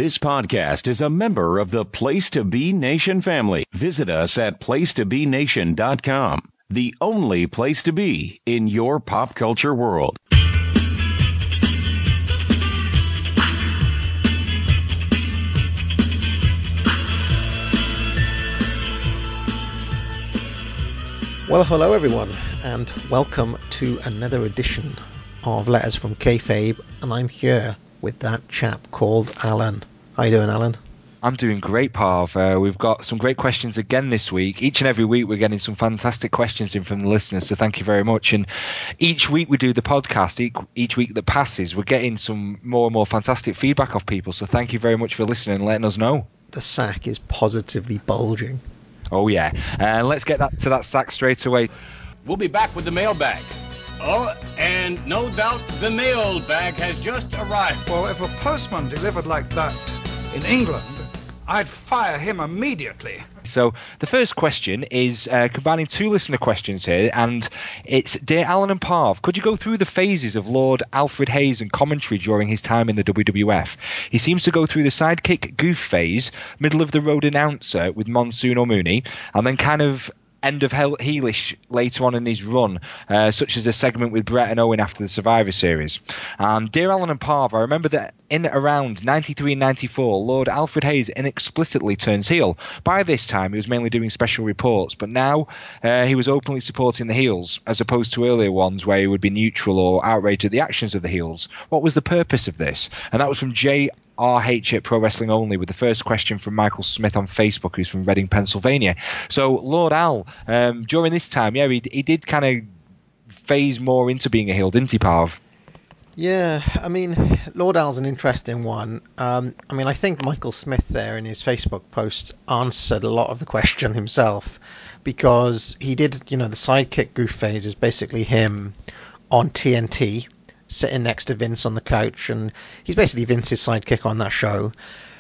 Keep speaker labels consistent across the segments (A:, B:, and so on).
A: This podcast is a member of the Place to Be Nation family. Visit us at placetobenation.com, the only place to be in your pop culture world.
B: Well, hello everyone, and welcome to another edition of Letters from Kayfabe, and I'm here with that chap called Alan. How you doing, Alan?
C: I'm doing great, Parv. We've got some great questions again this week. Each and every week we're getting some fantastic questions in from the listeners, so thank you very much. And each week we do the podcast, each week that passes, we're getting some more and more fantastic feedback off people, so thank you very much for listening and letting us know.
B: The sack is positively bulging.
C: Oh yeah, let's get to that sack straight away.
D: We'll be back with the mailbag. Oh, and no doubt the mailbag has just arrived.
E: Well, if a postman delivered like that in England, I'd fire him immediately.
C: So the first question is combining two listener questions here, and it's, Dear Alan and Parv, could you go through the phases of Lord Alfred Hayes and commentary during his time in the WWF? He seems to go through the sidekick goof phase, middle of the road announcer with Monsoon or Mooney, and then kind of end of heelish later on in his run, such as a segment with Brett and Owen after the Survivor Series. And Dear Alan and Parv, I remember that in around 93 and 94, Lord Alfred Hayes inexplicitly turns heel. By this time, he was mainly doing special reports, but now he was openly supporting the heels, as opposed to earlier ones where he would be neutral or outraged at the actions of the heels. What was the purpose of this? And that was from JRH at Pro Wrestling Only, with the first question from Michael Smith on Facebook, who's from Reading, Pennsylvania. So Lord Al, during this time, yeah, he did kind of phase more into being a heel, didn't he, Parv?
B: Yeah, I mean, Lord Al's an interesting one. I think Michael Smith there in his Facebook post answered a lot of the question himself, because he did, the sidekick goof phase is basically him on TNT, sitting next to Vince on the couch, and he's basically Vince's sidekick on that show.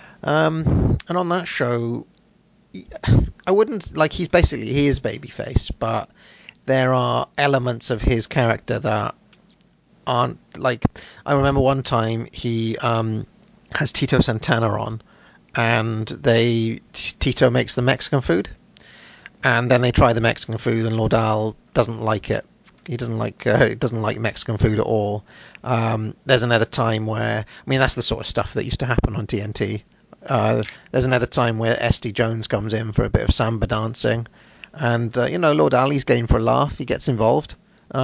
B: And on that show, I wouldn't, he is babyface, but there are elements of his character that aren't, I remember one time he has Tito Santana on, and Tito makes the Mexican food, and then they try the Mexican food, and Lord Al doesn't like it. He doesn't like Mexican food at all. There's another time where, that's the sort of stuff that used to happen on TNT. There's another time where SD Jones comes in for a bit of samba dancing, and Lord Ali's game for a laugh. He gets involved,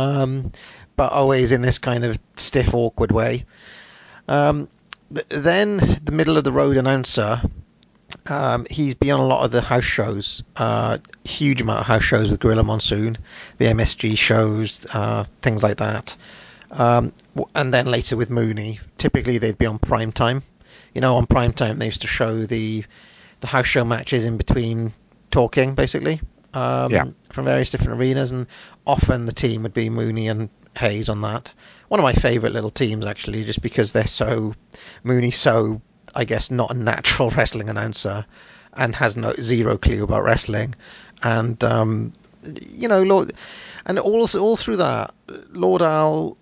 B: but always in this kind of stiff, awkward way. Then the middle of the road announcer. He's been on a lot of the house shows, huge amount of house shows with Gorilla Monsoon, the MSG shows, things like that. And then later with Mooney, typically they'd be on prime time. On prime time they used to show the house show matches in between talking, basically, from various different arenas, and often the team would be Mooney and Hayes on that. One of my favourite little teams, actually, just because Mooney's so, I guess, not a natural wrestling announcer and has zero clue about wrestling, and Lord, and all through that, Lord Al,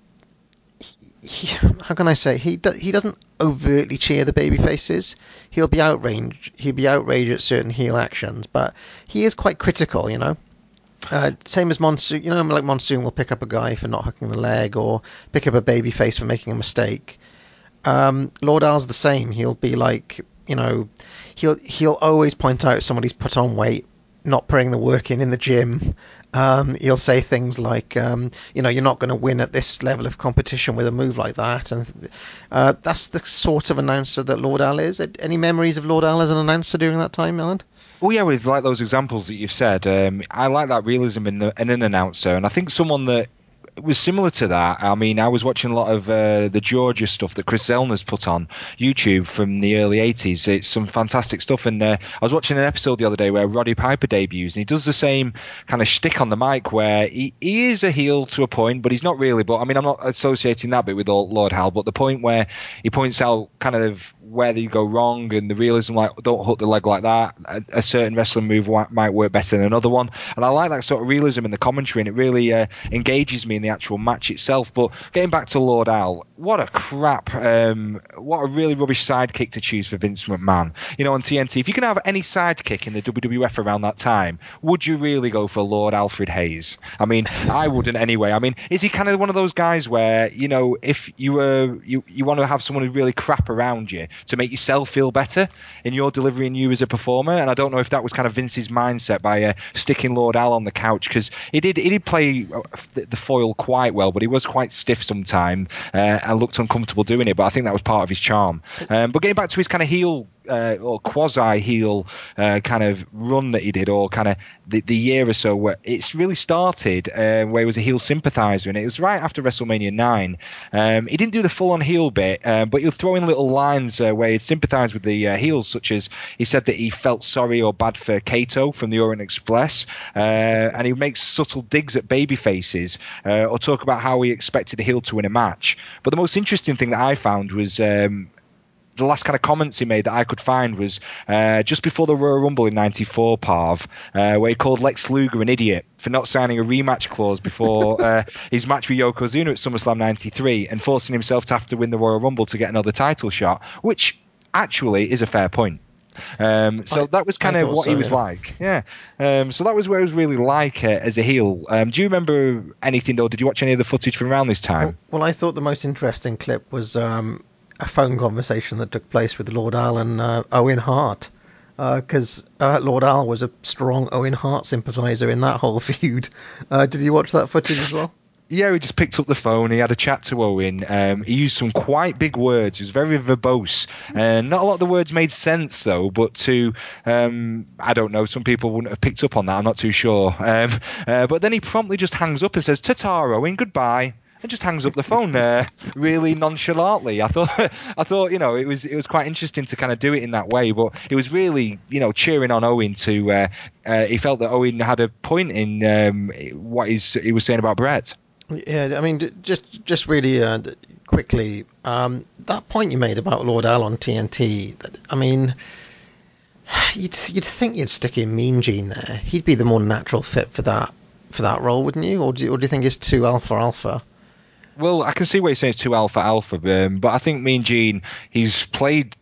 B: how can I say, he doesn't overtly cheer the baby faces. He'll be outraged at certain heel actions, but he is quite critical, same as Monsoon. Monsoon will pick up a guy for not hooking the leg, or pick up a baby face for making a mistake. Lord Al's the same. He'll be he'll always point out somebody's put on weight, not putting the work in the gym. He'll say things like, you're not going to win at this level of competition with a move like that. And that's the sort of announcer that Lord Al is. Any memories of Lord Al as an announcer during that time, Alan?
C: Oh yeah, with those examples that you've said, I like that realism in an announcer, and I think someone that was similar to that. I was watching a lot of the Georgia stuff that Chris Zellner's put on YouTube from the early 80s. It's some fantastic stuff, and I was watching an episode the other day where Roddy Piper debuts, and he does the same kind of shtick on the mic where he is a heel to a point, but he's not really. But I'm not associating that bit with Lord Hal, but the point where he points out kind of where you go wrong and the realism, like don't hook the leg like that. A certain wrestling move might work better than another one, and I like that sort of realism in the commentary, and it really engages me in the actual match itself. But getting back to Lord Al, what a crap, what a really rubbish sidekick to choose for Vince McMahon. On TNT, if you can have any sidekick in the WWF around that time, would you really go for Lord Alfred Hayes? I mean, I wouldn't anyway. I mean, is he kind of one of those guys where, if you want to have someone who really crap around you to make yourself feel better in your delivery and you as a performer? And I don't know if that was kind of Vince's mindset by sticking Lord Al on the couch, because he did play the foil quite well, but he was quite stiff sometimes and looked uncomfortable doing it. But I think that was part of his charm. But getting back to his kind of heel or quasi-heel kind of run that he did, or kind of the year or so where it's really started, where he was a heel sympathizer, and it was right after WrestleMania 9. He didn't do the full-on heel bit, but he'll throw in little lines where he'd sympathise with the heels, such as he said that he felt sorry or bad for Kato from the Orient Express, and he makes subtle digs at baby faces, or talk about how he expected a heel to win a match. But the most interesting thing that I found was the last kind of comments he made that I could find was just before the Royal Rumble in '94, Parv, where he called Lex Luger an idiot for not signing a rematch clause before his match with Yokozuna at SummerSlam '93 and forcing himself to have to win the Royal Rumble to get another title shot, which actually is a fair point. So that was kind of what he was like. Yeah. So that was what it was really like as a heel. Do you remember anything, or did you watch any of the footage from around this time?
B: Well, I thought the most interesting clip was a phone conversation that took place with Lord Al and Owen Hart, because Lord Al was a strong Owen Hart sympathiser in that whole feud. Did you watch that footage as well?
C: Yeah, he just picked up the phone. He had a chat to Owen. He used some quite big words. He was very verbose. Not a lot of the words made sense, though, but I don't know, some people wouldn't have picked up on that. I'm not too sure. But then he promptly just hangs up and says, "Ta-ta, Owen, goodbye." And just hangs up the phone really nonchalantly. I thought it was quite interesting to kind of do it in that way, but it was really cheering on Owen to he felt that Owen had a point in what he was saying about Brett.
B: Yeah, I mean, just really quickly, that point you made about Lord Al on TNT. I mean, you'd think you'd stick in Mean Gene there. He'd be the more natural fit for that role, wouldn't you? Or do you think it's too alpha?
C: Well, I can see what you're saying. It's too alpha, but I think Mean Gene, he's played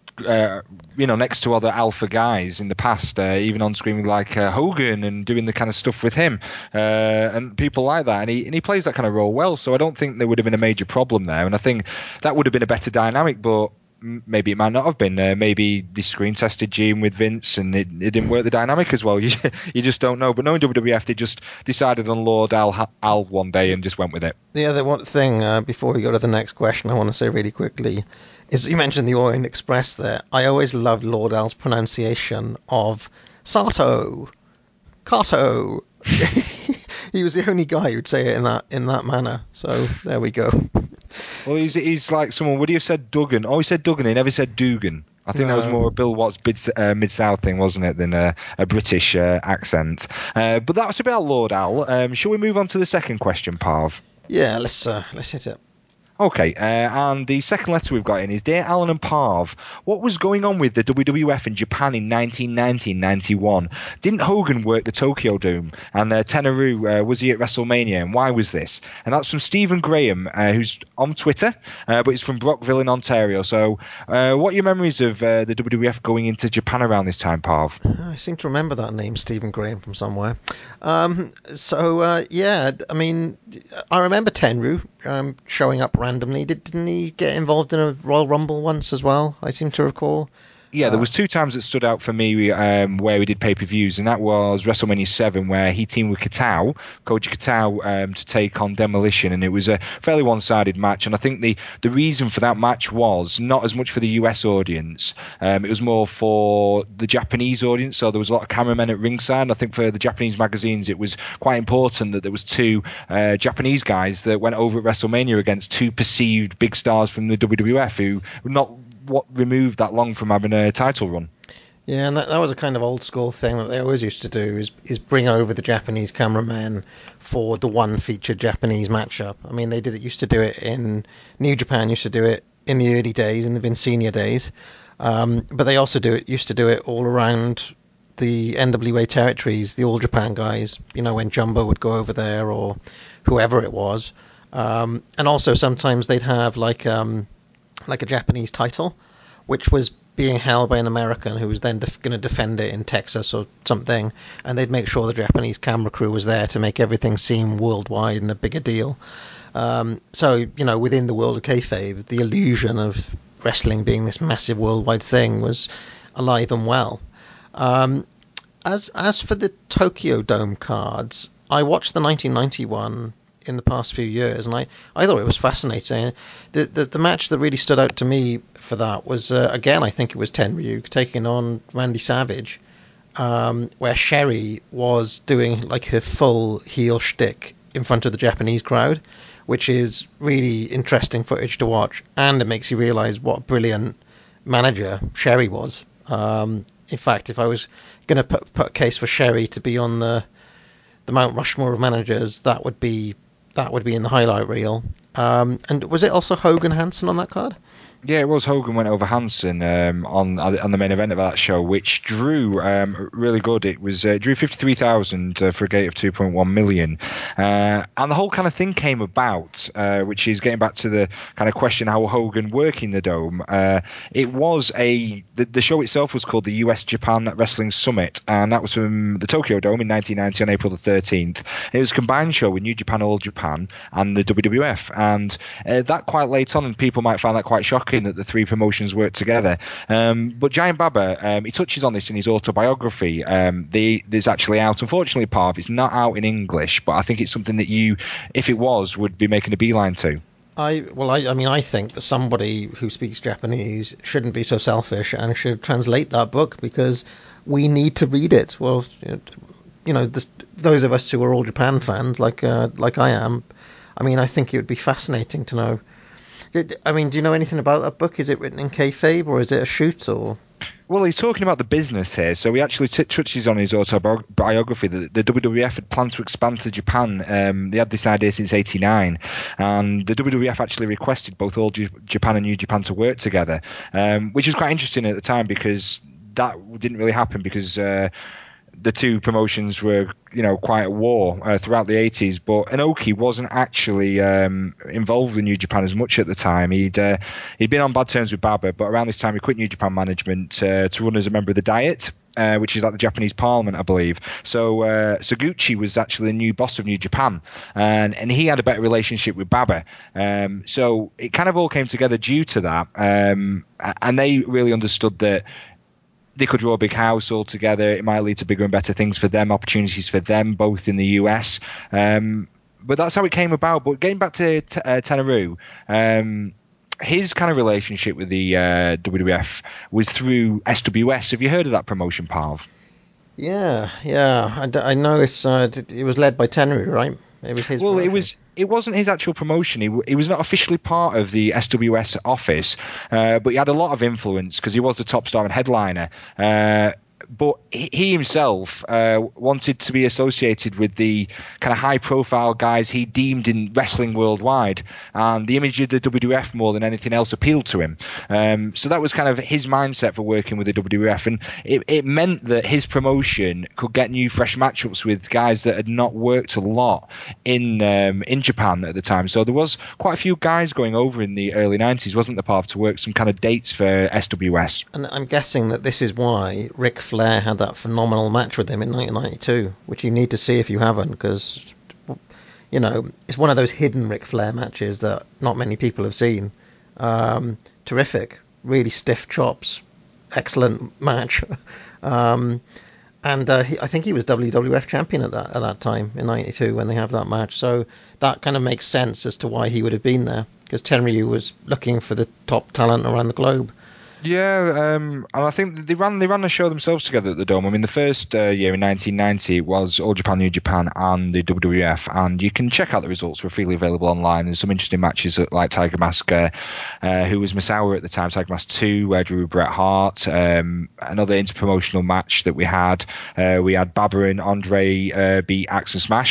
C: next to other alpha guys in the past, even on screen like Hogan, and doing the kind of stuff with him and people like that, and he plays that kind of role well. So I don't think there would have been a major problem there, and I think that would have been a better dynamic. But maybe it might not have been. Maybe they screen tested Gene with Vince and it didn't work the dynamic as well. You just don't know. But knowing WWF, they just decided on Lord Al one day and just went with it.
B: The other one thing, before we go to the next question, I want to say really quickly is you mentioned the Orient Express there. I always loved Lord Al's pronunciation of Sato. Kato. He was the only guy who'd say it in that manner. So there we go.
C: Well, he's like someone. Would he have said Duggan? Oh, he said Duggan. He never said Dugan. I think that was more a Bill Watts Mid-South thing, wasn't it, than a British accent. But that was about Lord Al. Shall we move on to the second question, Parv?
B: Yeah, let's hit it.
C: Okay, and the second letter we've got in is, Dear Alan and Parv, what was going on with the WWF in Japan in 1990-91? Didn't Hogan work the Tokyo Dome? And Tenryu, was he at WrestleMania? And why was this? And that's from Stephen Graham, who's on Twitter, but he's from Brockville in Ontario. So what are your memories of the WWF going into Japan around this time, Parv?
B: I seem to remember that name, Stephen Graham, from somewhere. Yeah, I mean, I remember Tenryu showing up randomly. Didn't he get involved in a Royal Rumble once as well? I seem to recall.
C: Yeah, there was two times that stood out for me where we did pay-per-views, and that was WrestleMania 7, where he teamed with Koji Katao, to take on Demolition, and it was a fairly one-sided match. And I think the reason for that match was not as much for the US audience, it was more for the Japanese audience. So there was a lot of cameramen at ringside. And I think for the Japanese magazines, it was quite important that there was two Japanese guys that went over at WrestleMania against two perceived big stars from the WWF who were not removed that long from having a title run.
B: Yeah, and that was a kind of old school thing that they always used to do, is bring over the Japanese cameraman for the one featured Japanese matchup. I mean, used to do it in New Japan, used to do it in the early days, in the Vince Senior days. But they also used to do it all around the NWA territories, the All Japan guys, when Jumbo would go over there or whoever it was. And also sometimes they'd have like a Japanese title, which was being held by an American who was then going to defend it in Texas or something, and they'd make sure the Japanese camera crew was there to make everything seem worldwide and a bigger deal. So, within the world of kayfabe, the illusion of wrestling being this massive worldwide thing was alive and well. As for the Tokyo Dome cards, I watched the 1991 in the past few years, and I thought it was fascinating. The match that really stood out to me for that was, again, I think it was Tenryu taking on Randy Savage, where Sherry was doing like her full heel shtick in front of the Japanese crowd, which is really interesting footage to watch, and it makes you realise what a brilliant manager Sherry was. In fact, if I was going to put a case for Sherry to be on the Mount Rushmore of managers, that would be in the highlight reel. And was it also Hogan Hansen on that card?
C: Yeah, it was. Hogan went over Hansen on the main event of that show, which drew really good. It was drew 53,000 for a gate of 2.1 million, and the whole kind of thing came about, which is getting back to the kind of question how Hogan working the Dome. It was the show itself was called the US Japan Wrestling Summit, and that was from the Tokyo Dome in 1990 on April the 13th. It was a combined show with New Japan, All Japan, and the WWF, and that quite late on, and people might find that quite shocking that the three promotions work together. But Giant Baba, he touches on this in his autobiography. There's actually out. Unfortunately, Parv, it's not out in English, but I think it's something that you, if it was, would be making a beeline to.
B: I think that somebody who speaks Japanese shouldn't be so selfish and should translate that book, because we need to read it. Well, those of us who are All Japan fans, like I am, I think it would be fascinating to know. Do you know anything about that book? Is it written in kayfabe or is it a shoot? Or?
C: Well, he's talking about the business here, so he actually touches on his autobiography that the WWF had planned to expand to Japan. They had this idea since '89, and the WWF actually requested both All Japan and New Japan to work together, which was quite interesting at the time, because that didn't really happen, because the two promotions were, quite at war throughout the 80s. But Inoki wasn't actually involved with New Japan as much at the time. He'd been on bad terms with Baba, but around this time he quit New Japan management to run as a member of the Diet, which is like the Japanese Parliament, I believe. So Suguchi was actually the new boss of New Japan, and he had a better relationship with Baba. So it kind of all came together due to that, and they really understood that they could draw a big house all together. It might lead to bigger and better things for them, opportunities for them, both in the US. But that's how it came about. But getting back to Tenryu, his kind of relationship with the WWF was through SWS. Have you heard of that promotion, Parv?
B: Yeah. I know it was led by Tenryu, right? It was his.
C: Well,
B: promotion.
C: it wasn't his actual promotion. He was not officially part of the SWS office, but he had a lot of influence because he was the top star and headliner. But he himself wanted to be associated with the kind of high-profile guys he deemed in wrestling worldwide, and the image of the WWF more than anything else appealed to him. So that was kind of his mindset for working with the WWF, and it meant that his promotion could get new, fresh matchups with guys that had not worked a lot in Japan at the time. So there was quite a few guys going over in the early 90s, wasn't there, Parv, to work some kind of dates for SWS.
B: And I'm guessing that this is why Ric Flair had that phenomenal match with him in 1992, which you need to see if you haven't, because it's one of those hidden Ric Flair matches that not many people have seen. Terrific, really stiff chops, excellent match. And I think he was WWF champion at that time in '92 when they have that match. So that kind of makes sense as to why he would have been there, because Tenryu was looking for the top talent around the globe.
C: Yeah, and I think they ran the show themselves together at the Dome. I mean, the first year in 1990 was All Japan, New Japan, and the WWF, and you can check out the results. They're freely available online. There's some interesting matches like Tiger Mask, who was Misawa at the time, Tiger Mask 2, where drew Bret Hart. Another interpromotional match that we had Baba and Andre beat Axe and Smash.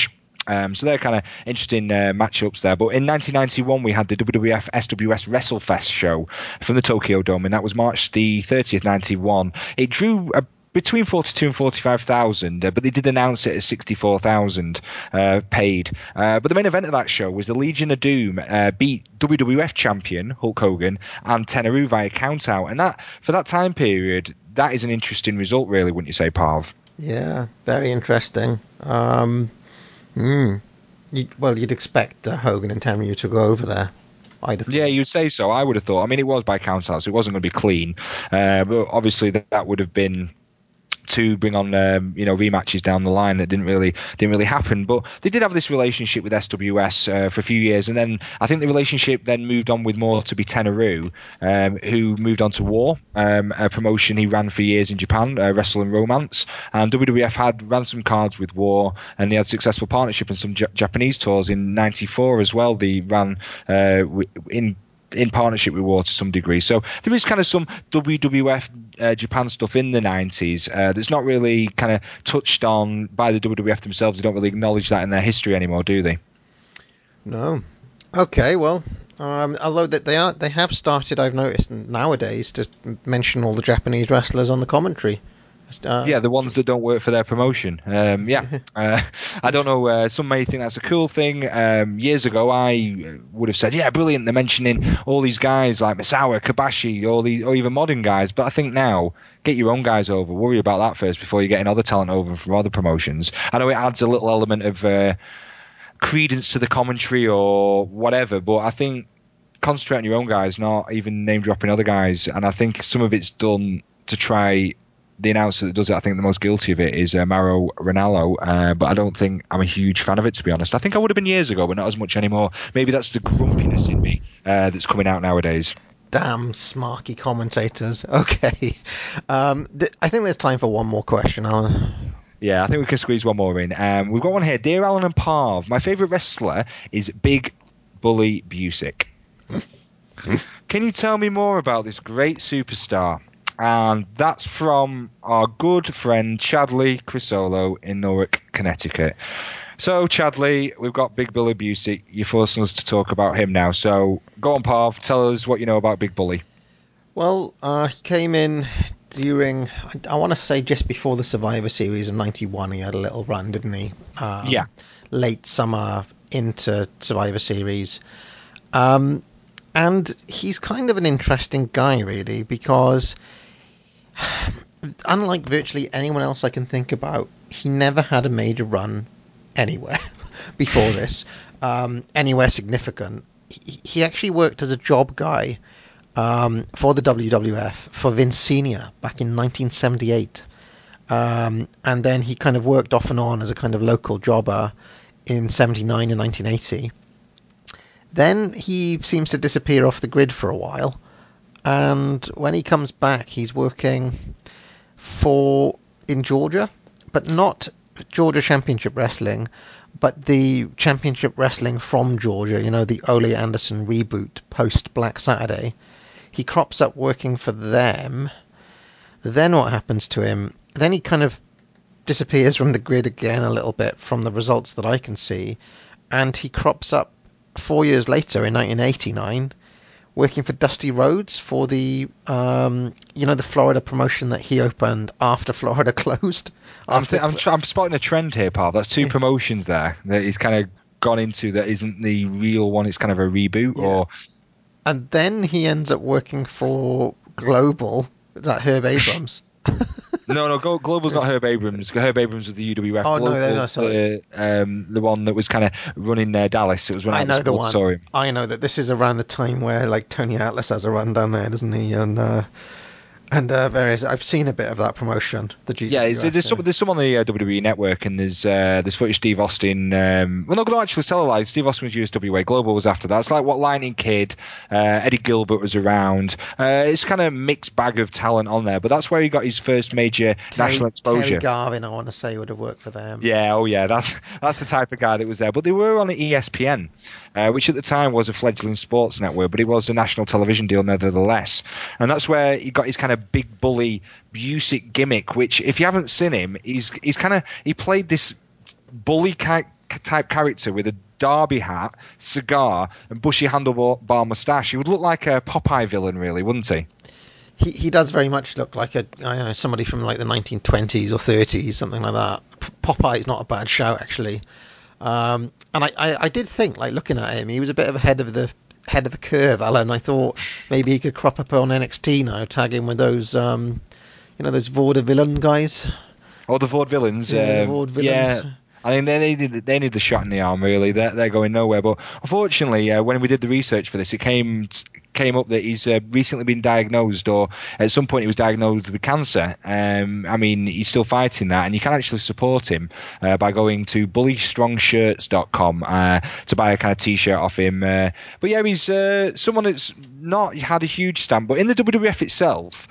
C: So they're kind of interesting matchups there. But in 1991, we had the WWF SWS WrestleFest show from the Tokyo Dome, and that was March the 30th, 91. It drew between 42 and 45,000, but they did announce it as 64,000 paid. But the main event of that show was the Legion of Doom beat WWF champion Hulk Hogan and Tenryu via countout, and that for that time period, that is an interesting result, really, wouldn't you say, Parv?
B: Yeah, very interesting. You'd expect Hogan and Tenryu to go over there.
C: Yeah, you'd say so. I would have thought. I mean, it was by countout, so it wasn't going to be clean. But obviously, that would have been to bring on rematches down the line that didn't really happen. But they did have this relationship with SWS for a few years, and then I think the relationship then moved on with more to be Tenryu, who moved on to War, a promotion he ran for years in Japan, Wrestle and Romance, and WWF ran some cards with War, and they had successful partnership in some Japanese tours in '94 as well. They ran in partnership with War to some degree. So there is kind of some WWF Japan stuff in the 90s that's not really kind of touched on by the WWF themselves. They don't really acknowledge that in their history anymore, do they?
B: No. Okay, well, although that they have started, I've noticed nowadays, to mention all the Japanese wrestlers on the commentary.
C: Yeah, the ones that don't work for their promotion. I don't know. Some may think that's a cool thing. Years ago, I would have said, yeah, brilliant. They're mentioning all these guys like Misawa, Kobashi, or even modern guys. But I think now, get your own guys over. Worry about that first before you're getting other talent over from other promotions. I know it adds a little element of credence to the commentary or whatever, but I think concentrate on your own guys, not even name dropping other guys. And I think some of it's done to try. The announcer that does it, I think the most guilty of it is Mauro Ranallo, but I don't think I'm a huge fan of it, to be honest. I think I would have been years ago, but not as much anymore. Maybe that's the grumpiness in me that's coming out nowadays.
B: Damn smarky commentators. Okay. I think there's time for one more question, Alan.
C: Yeah, I think we can squeeze one more in. We've got one here. Dear Alan and Parv, my favourite wrestler is Big Bully Busick. Can you tell me more about this great superstar? And that's from our good friend Chadley Crisolo in Newark, Connecticut. So, Chadley, we've got Big Bully Busick. You're forcing us to talk about him now. So, go on, Parv. Tell us what you know about Big Bully.
B: Well, he came in during, I want to say just before the Survivor Series of 91. He had a little run, didn't he?
C: Yeah.
B: Late summer into Survivor Series. And he's kind of an interesting guy, really, because unlike virtually anyone else I can think about, he never had a major run anywhere before this, anywhere significant. He actually worked as a job guy for the WWF for Vince Senior back in 1978. And then he kind of worked off and on as a kind of local jobber in 79 and 1980. Then he seems to disappear off the grid for a while. And when he comes back, he's working in Georgia, but not Georgia Championship Wrestling, but the Championship Wrestling from Georgia, the Ole Anderson reboot post Black Saturday. He crops up working for them. Then what happens to him? Then he kind of disappears from the grid again a little bit from the results that I can see, and he crops up 4 years later in 1989 working for Dusty Rhodes for the the Florida promotion that he opened after Florida closed.
C: I'm spotting a trend here, Paul. That's two promotions there that he's kind of gone into that isn't the real one. It's kind of a reboot.
B: And then he ends up working for Global, that Herb Abrams.
C: No, Global's not Herb Abrams. Herb Abrams was the UWF.
B: Oh, no, sorry.
C: The one that was kind of running Dallas. It was when I know the one.
B: I know that this is around the time where Tony Atlas has a run down there, doesn't he? And various. I've seen a bit of that promotion. The GWF,
C: there's some on the WWE network, and there's footage Steve Austin. Actually tell a lie. Steve Austin was USWA. Global was after that. It's like what Lightning Kid, Eddie Gilbert was around. It's kind of mixed bag of talent on there, but that's where he got his first major national exposure.
B: Terry Garvin, I want to say, would have worked for them.
C: Yeah, that's the type of guy that was there. But they were on the ESPN, which at the time was a fledgling sports network, but it was a national television deal nevertheless. And that's where he got his kind of Big Bully Busick gimmick, which if you haven't seen him, he played this bully kind type character with a derby hat, cigar, and bushy handlebar moustache. He would look like a Popeye villain, really, wouldn't he?
B: He does very much look like somebody from like the 1920s or 30s, something like that. Popeye is not a bad shout, actually. And I did think, like, looking at him, he was a bit of ahead of the curve, Alan. I thought maybe he could crop up on NXT now, tag in with those those vaudevillain guys.
C: Oh, the vaudevillains.
B: The vaudevillains.
C: Yeah. I mean, they need the shot in the arm, really. They're going nowhere. But unfortunately, when we did the research for this, it came up that he's recently been diagnosed, or at some point he was diagnosed with cancer. I mean, he's still fighting that, and you can actually support him by going to bullystrongshirts.com to buy a kind of t-shirt off him. But yeah, he's someone that's not had a huge stamp, but in the WWF itself,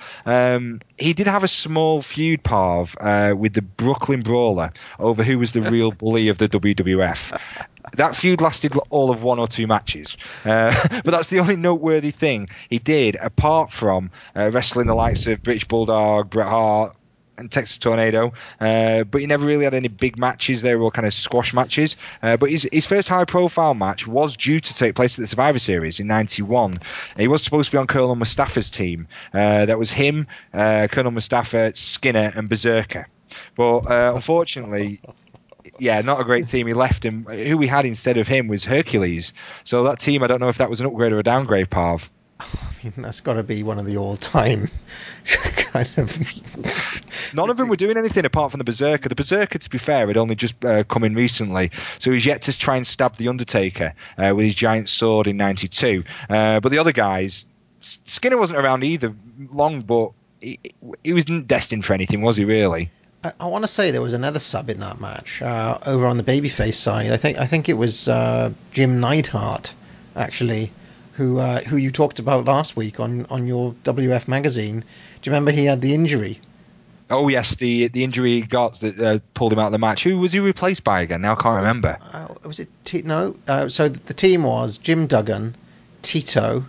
C: he did have a small feud, Parv, with the Brooklyn Brawler over who was the real bully of the WWF. That feud lasted all of 1 or 2 matches, but that's the only noteworthy thing he did, apart from wrestling the likes of British Bulldog, Bret Hart, and Texas Tornado. But he never really had any big matches. They were all kind of squash matches. But his first high-profile match was due to take place at the Survivor Series in '91. He was supposed to be on Colonel Mustafa's team. That was him, Colonel Mustafa, Skinner, and Berserker. But unfortunately, yeah, not a great team. He left him. Who we had instead of him was Hercules. So that team, I don't know if that was an upgrade or a downgrade, Parv.
B: I mean, that's got to be one of the all-time kind of...
C: None of them were doing anything apart from the Berserker. The Berserker, to be fair, had only just come in recently, so he's yet to try and stab the Undertaker with his giant sword in '92. But the other guys, Skinner wasn't around either long, but he wasn't destined for anything, was he, really?
B: I want to say there was another sub in that match over on the babyface side. I think it was Jim Neidhart, actually, who you talked about last week on your WF magazine. Do you remember he had the injury?
C: Oh yes, the injury he got that pulled him out of the match. Who was he replaced by again? Now I can't remember.
B: Was it no? So the team was Jim Duggan, Tito,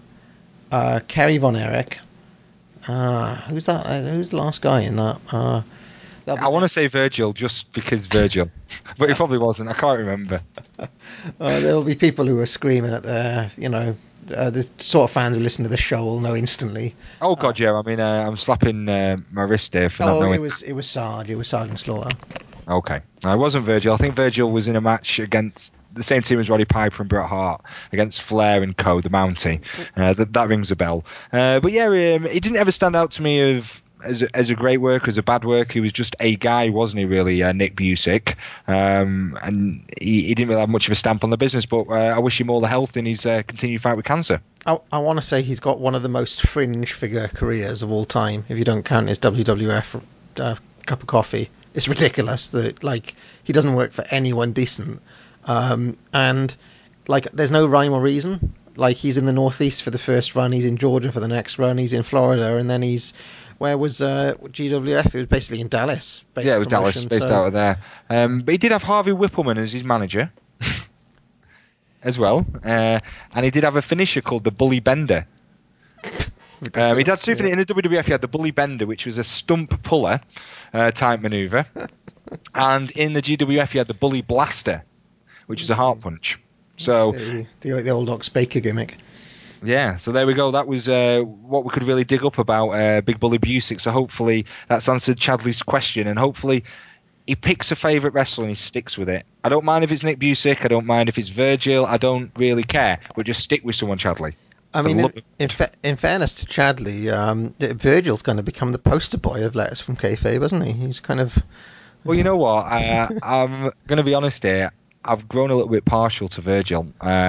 B: Kerry Von Erich. Who's that? Who's the last guy in that?
C: I want to say Virgil, just because Virgil, but it probably wasn't. I can't remember.
B: There'll be people who are screaming at the sort of fans who listen to the show will know instantly.
C: Oh God, yeah. I mean, I'm slapping my wrist here for not knowing.
B: It was Sarge. It was Sergeant Slaughter.
C: Okay, no, it wasn't Virgil. I think Virgil was in a match against the same team as Roddy Piper and Bret Hart against Flair and Co. The Mountie. That rings a bell. But yeah, he didn't ever stand out to me as a great worker, as a bad worker. He was just a guy, wasn't he, really, Nick Busick? And he didn't really have much of a stamp on the business, but I wish him all the health in his continued fight with cancer.
B: I want to say he's got one of the most fringe figure careers of all time, if you don't count his WWF cup of coffee. It's ridiculous that, like, he doesn't work for anyone decent. And, like, there's no rhyme or reason. Like, he's in the Northeast for the first run, he's in Georgia for the next run, he's in Florida, and then he's... Where was GWF? It was basically in Dallas.
C: Yeah, it was Dallas, based out of there. But he did have Harvey Whippleman as his manager as well. And he did have a finisher called the Bully Bender. He had two in the WWF. He had the Bully Bender, which was a stump puller type maneuver. And in the GWF, he had the Bully Blaster, which is a heart punch. So
B: the old Ox Baker gimmick.
C: Yeah, so there we go. That was what we could really dig up about Big Bully Busick. So hopefully that's answered Chadley's question, and hopefully he picks a favourite wrestler and he sticks with it. I don't mind if it's Nick Busick. I don't mind if it's Virgil. I don't really care. But just stick with someone, Chadley.
B: I mean, in fairness to Chadley, Virgil's going to become the poster boy of Letters from Kayfabe, isn't he? He's kind of...
C: Well, you know what? I'm going to be honest here. I've grown a little bit partial to Virgil.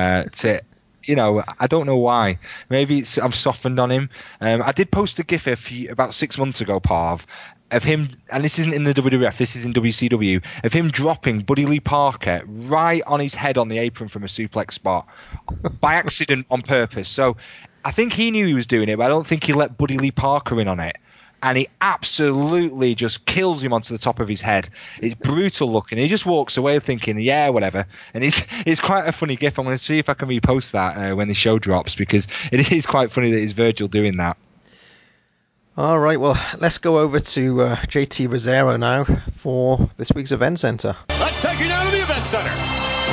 C: I don't know why. Maybe I've softened on him. I did post a GIF about 6 months ago, Parv, of him, and this isn't in the WWF, this is in WCW, of him dropping Buddy Lee Parker right on his head on the apron from a suplex spot by accident on purpose. So I think he knew he was doing it, but I don't think he let Buddy Lee Parker in on it. And he absolutely just kills him onto the top of his head. It's brutal looking. He just walks away thinking, yeah, whatever. And it's quite a funny gif. I'm going to see if I can repost that when the show drops, because it is quite funny that it's Virgil doing that.
B: All right, well, let's go over to JT Rosero now for this week's Event Center.
D: Let's take you down to the Event Center.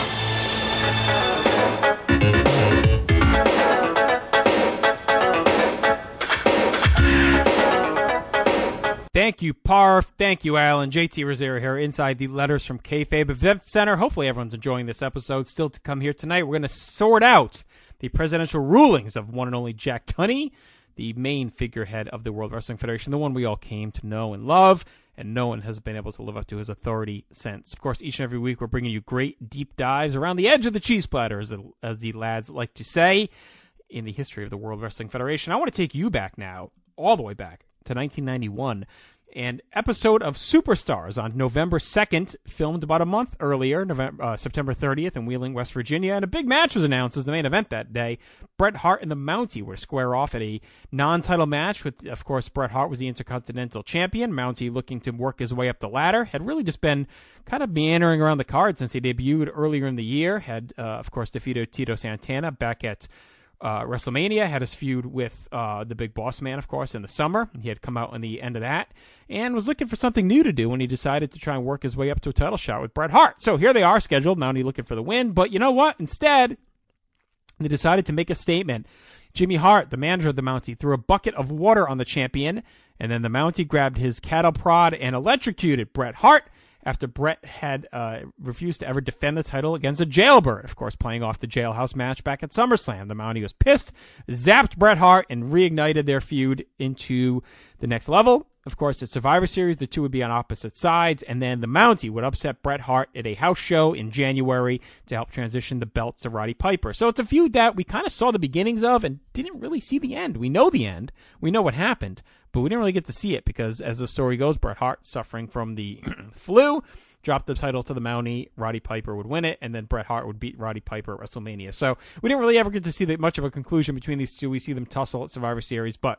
F: Thank you, Parv. Thank you, Alan. JT Rosier here inside the Letters from Kayfabe Event Center. Hopefully everyone's enjoying this episode. Still to come here tonight, we're going to sort out the presidential rulings of one and only Jack Tunney, the main figurehead of the World Wrestling Federation, the one we all came to know and love, and no one has been able to live up to his authority since. Of course, each and every week we're bringing you great deep dives around the edge of the cheese platter, as the lads like to say, in the history of the World Wrestling Federation. I want to take you back now, all the way back to 1991, an episode of Superstars on November 2nd, filmed about a month earlier, September 30th in Wheeling, West Virginia, and a big match was announced as the main event that day. Bret Hart and the Mountie were square off at a non-title match with, of course, Bret Hart was the Intercontinental Champion. Mountie looking to work his way up the ladder, had really just been kind of meandering around the card since he debuted earlier in the year, had, of course, defeated Tito Santana back at WrestleMania, had his feud with the Big Boss Man, of course, in the summer. He had come out on the end of that and was looking for something new to do when he decided to try and work his way up to a title shot with Bret Hart. So here they are scheduled, Mountie looking for the win, but you know what? Instead, they decided to make a statement. Jimmy Hart, the manager of the Mountie, threw a bucket of water on the champion, and then the Mountie grabbed his cattle prod and electrocuted Bret Hart after Bret had refused to ever defend the title against a jailbird, of course, playing off the jailhouse match back at SummerSlam. The Mountie was pissed, zapped Bret Hart, and reignited their feud into the next level. Of course, at Survivor Series, the two would be on opposite sides, and then the Mountie would upset Bret Hart at a house show in January to help transition the belt to Roddy Piper. So it's a feud that we kind of saw the beginnings of and didn't really see the end. We know the end. We know what happened, but we didn't really get to see it because, as the story goes, Bret Hart, suffering from the flu, dropped the title to the Mountie, Roddy Piper would win it, and then Bret Hart would beat Roddy Piper at WrestleMania. So we didn't really ever get to see much of a conclusion between these two. We see them tussle at Survivor Series, but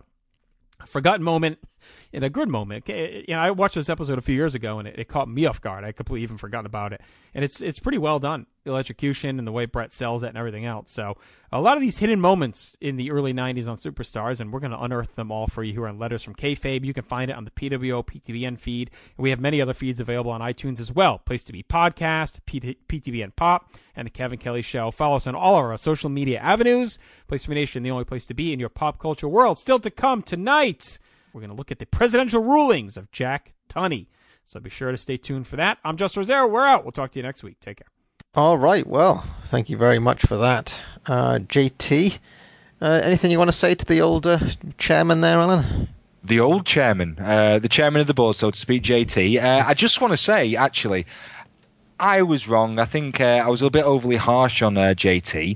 F: a forgotten moment and a good moment. You know, I watched this episode a few years ago, and it caught me off guard. I completely even forgotten about it. And it's pretty well done. The electrocution and the way Bret sells it and everything else. So a lot of these hidden moments in the early 90s on Superstars, and we're going to unearth them all for you here on Letters from Kayfabe. You can find it on the PWO PTBN feed. And we have many other feeds available on iTunes as well. Place to Be Podcast, PTBN Pop, and The Kevin Kelly Show. Follow us on all of our social media avenues. Place to Be Nation, the only place to be in your pop culture world. Still to come tonight, we're going to look at the presidential rulings of Jack Tunney. So be sure to stay tuned for that. I'm Just Rosero. We're out. We'll talk to you next week. Take care.
B: All right. Well, thank you very much for that. JT, anything you want to say to the old chairman there, Alan?
C: The old chairman, the chairman of the board, so to speak, JT. I just want to say, actually, I was wrong. I think I was a bit overly harsh on JT.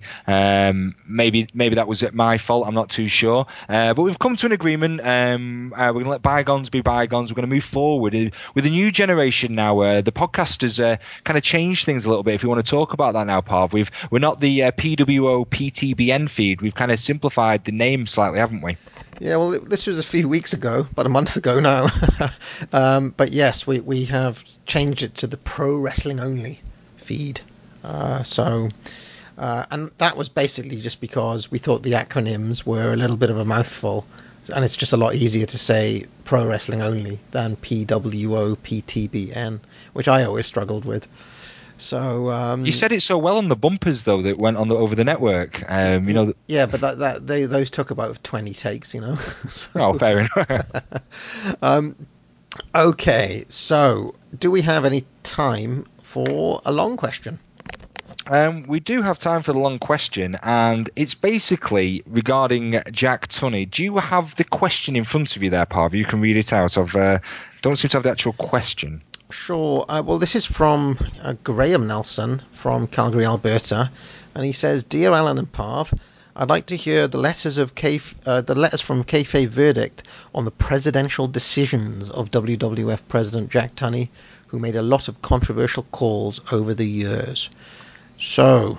C: Maybe that was my fault. I'm not too sure. But we've come to an agreement. We're going to let bygones be bygones. We're going to move forward with a new generation now. The podcast has kind of changed things a little bit. If you want to talk about that now, Parv, we're not the PWO PTBN feed. We've kind of simplified the name slightly, haven't we?
B: Yeah, well, this was a few weeks ago, about a month ago now. But yes, we have changed it to the Pro Wrestling Only feed. And that was basically just because we thought the acronyms were a little bit of a mouthful. And it's just a lot easier to say Pro Wrestling Only than PWO PTBN, which I always struggled with. So
C: you said it so well on the bumpers though that went on over the network. You know.
B: Yeah, but those took about 20 takes, you know.
C: Oh, fair enough.
B: Okay, so do we have any time for a long question?
C: We do have time for the long question, and it's basically regarding Jack Tunney. Do you have the question in front of you there, Parv? You can read it out. Don't seem to have the actual question.
B: Sure. Well, this is from Graham Nelson from Calgary, Alberta, and he says, "Dear Alan and Parv, I'd like to hear the letters from Kayfabe Verdict on the presidential decisions of WWF President Jack Tunney, who made a lot of controversial calls over the years." So,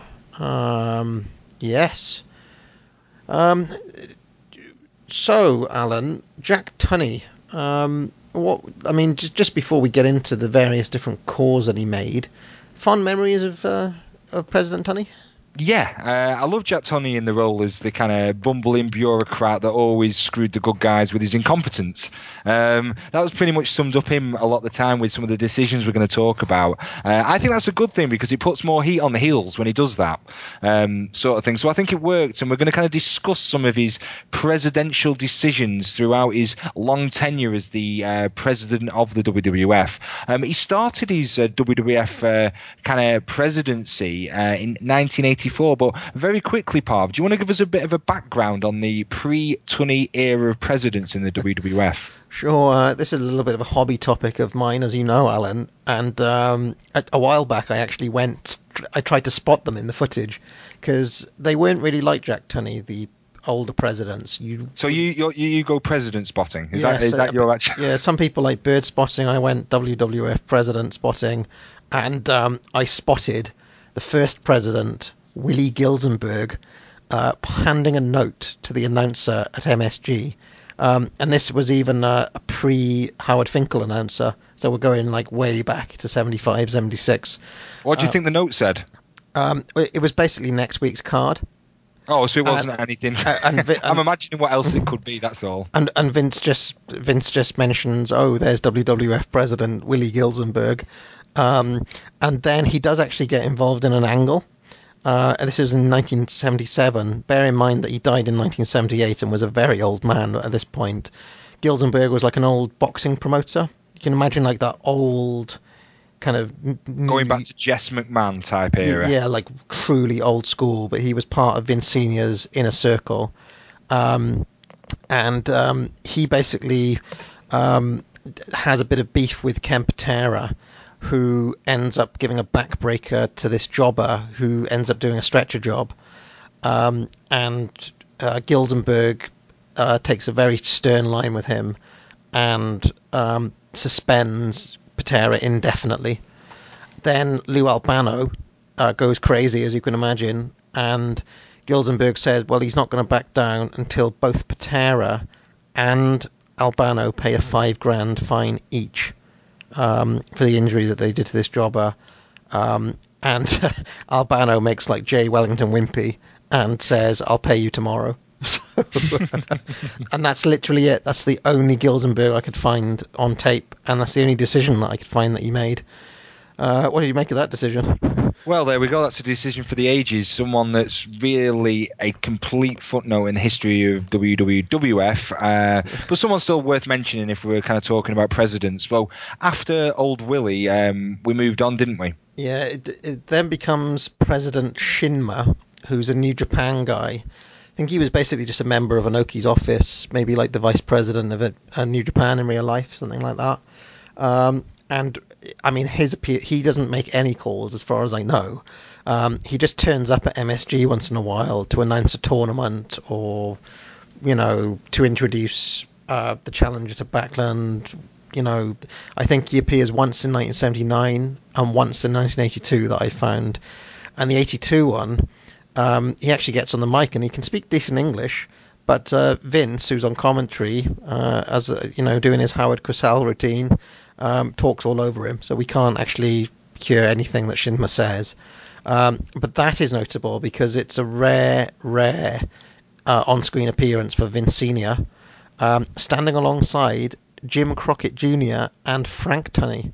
B: yes. So, Alan, Jack Tunney. Just before we get into the various different calls that he made, fond memories of President Tunney?
C: I love Jack Tunney in the role as the kind of bumbling bureaucrat that always screwed the good guys with his incompetence. That was pretty much summed up him a lot of the time with some of the decisions we're going to talk about. I think that's a good thing because it puts more heat on the heels when he does that sort of thing. So I think it worked, and we're going to kind of discuss some of his presidential decisions throughout his long tenure as the president of the WWF. He started his WWF kind of presidency in 1984. But very quickly, Parv, do you want to give us a bit of a background on the pre-Tunney era of presidents in the WWF?
B: Sure. This is a little bit of a hobby topic of mine, as you know, Alan. And a while back, I actually I tried to spot them in the footage because they weren't really like Jack Tunney, the older presidents.
C: So you go president spotting? Is that your actual?
B: Yeah, some people like bird spotting. I went WWF president spotting, and I spotted the first president, Willie Gilzenberg, handing a note to the announcer at MSG. And this was even a pre-Howard Finkel announcer, so we're going like way back to 75, 76.
C: What do you think the note said?
B: It was basically next week's card.
C: Oh, so it wasn't anything. I'm imagining what else it could be. That's all.
B: And Vince just mentions, oh, there's WWF president Willie Gilzenberg, and then he does actually get involved in an angle. This was in 1977. Bear in mind that he died in 1978 and was a very old man at this point. Gilzenberg was like an old boxing promoter. You can imagine like that old kind of...
C: Going back to Jess McMahon type era.
B: Yeah, like truly old school, but he was part of Vince Senior's inner circle. And he basically has a bit of beef with Ken Patera, who ends up giving a backbreaker to this jobber who ends up doing a stretcher job. And Gilzenberg takes a very stern line with him and suspends Patera indefinitely. Then Lou Albano goes crazy, as you can imagine, and Gilzenberg said, well, he's not going to back down until both Patera and Albano pay a $5,000 fine each. For the injury that they did to this jobber, and Albano makes like Jay Wellington Wimpy and says, "I'll pay you tomorrow." And that's literally it. That's the only Gilzenberg I could find on tape, and that's the only decision that I could find that he made. What do you make of that decision?
C: Well, there we go. That's a decision for the ages. Someone that's really a complete footnote in the history of WWF, but someone still worth mentioning if we're kind of talking about presidents. Well, after Old Willie, we moved on, didn't we?
B: Yeah, it then becomes President Shinma, who's a New Japan guy. I think he was basically just a member of Inoki's office, maybe like the vice president of a New Japan in real life, something like that. And I mean, he doesn't make any calls as far as I know. He just turns up at MSG once in a while to announce a tournament or, to introduce the challenger to Backlund. I think he appears once in 1979 and once in 1982 that I found. And the 82 one, he actually gets on the mic and he can speak decent English. But Vince, who's on commentary, doing his Howard Cosell routine, talks all over him, so we can't actually hear anything that Shinma says. But that is notable because it's a rare on-screen appearance for Vince Senior, standing alongside Jim Crockett Jr. and Frank Tunney.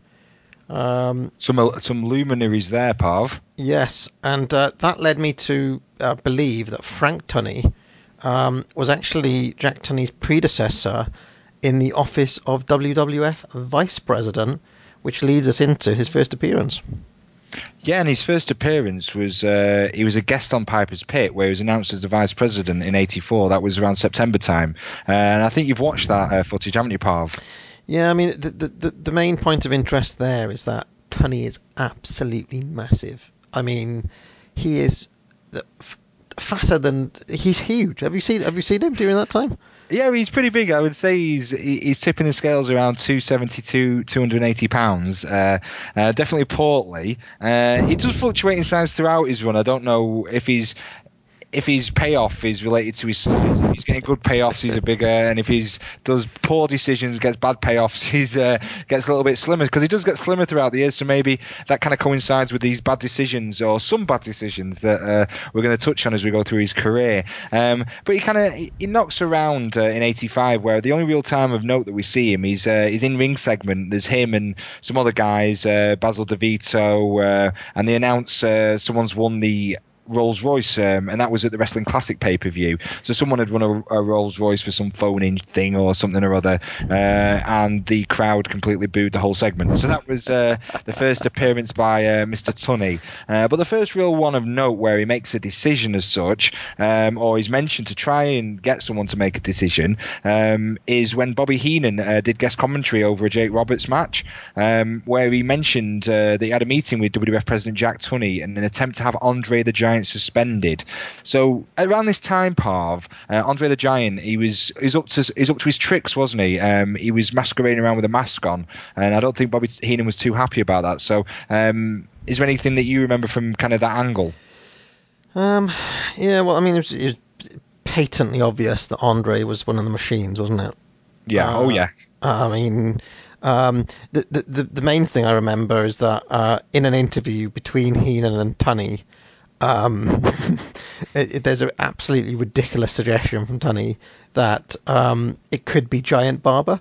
C: Some luminaries there, Parv.
B: Yes, and that led me to believe that Frank Tunney was actually Jack Tunney's predecessor in the office of WWF Vice President, which leads us into his first appearance.
C: Yeah, and his first appearance was he was a guest on Piper's Pit, where he was announced as the Vice President in '84. That was around September time, and I think you've watched that footage, haven't you, Parv?
B: Yeah, I mean, the main point of interest there is that Tunney is absolutely massive. I mean, he is fatter than... He's huge. Have you seen him during that time?
C: Yeah, he's pretty big. I would say he's tipping the scales around 272, 280 pounds. Definitely portly. He does fluctuate in size throughout his run. I don't know if he's if his payoff is related to his size, if he's getting good payoffs, he's a bigger, and if he does poor decisions, gets bad payoffs, he's gets a little bit slimmer, because he does get slimmer throughout the years. So maybe that kind of coincides with these bad decisions, or some bad decisions that we're going to touch on as we go through his career. But he knocks around in '85, where the only real time of note that we see him is his in-ring segment. There's him and some other guys, Basil DeVito, and they announce someone's won the Rolls-Royce, and that was at the Wrestling Classic pay-per-view. So someone had won a Rolls-Royce for some phone-in thing or something or other, and the crowd completely booed the whole segment. So that was the first appearance by Mr. Tunney. But the first real one of note where he makes a decision as such, or he's mentioned to try and get someone to make a decision, is when Bobby Heenan did guest commentary over a Jake Roberts match, where he mentioned that he had a meeting with WWF President Jack Tunney in an attempt to have Andre the Giant suspended. So around this time, Parv, Andre the Giant, he's up to his tricks, wasn't he? He was masquerading around with a mask on, and I don't think Bobby Heenan was too happy about that. So is there anything that you remember from kind of that angle?
B: Yeah, well, I mean, it was patently obvious that Andre was one of the machines, wasn't it?
C: Yeah. Oh yeah.
B: I mean, the main thing I remember is that in an interview between Heenan and Tunney, there's an absolutely ridiculous suggestion from Tunney that it could be Giant Barber.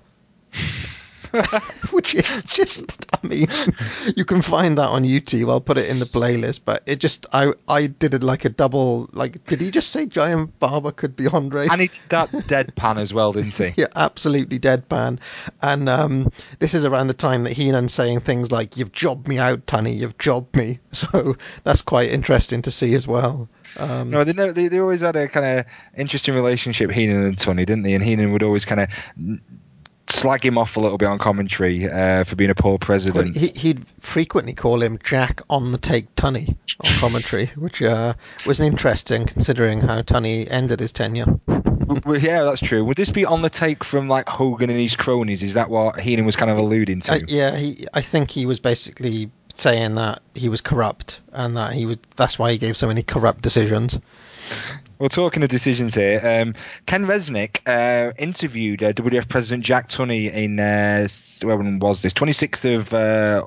B: Which is just, I mean, you can find that on YouTube. I'll put it in the playlist. But it just, I did it like a double, like, did he just say Giant Barber could be Andre?
C: And it's that deadpan as well, didn't he?
B: Yeah, absolutely deadpan. And this is around the time that Heenan's saying things like, "You've jobbed me out, Tunney, you've jobbed me." So that's quite interesting to see as well.
C: No, they always had a kind of interesting relationship, Heenan and Tunney, didn't they? And Heenan would always kind of slag him off a little bit on commentary for being a poor president.
B: He'd frequently call him Jack on the take Tunney on commentary, which was interesting considering how Tunney ended his tenure.
C: Well, yeah, that's true. Would this be on the take from like Hogan and his cronies? Is that what Heenan was kind of alluding to?
B: Yeah, I think he was basically saying that he was corrupt and that that's why he gave so many corrupt decisions.
C: Well, talking of decisions here, Ken Resnick interviewed WWF President Jack Tunney in when was this? 26th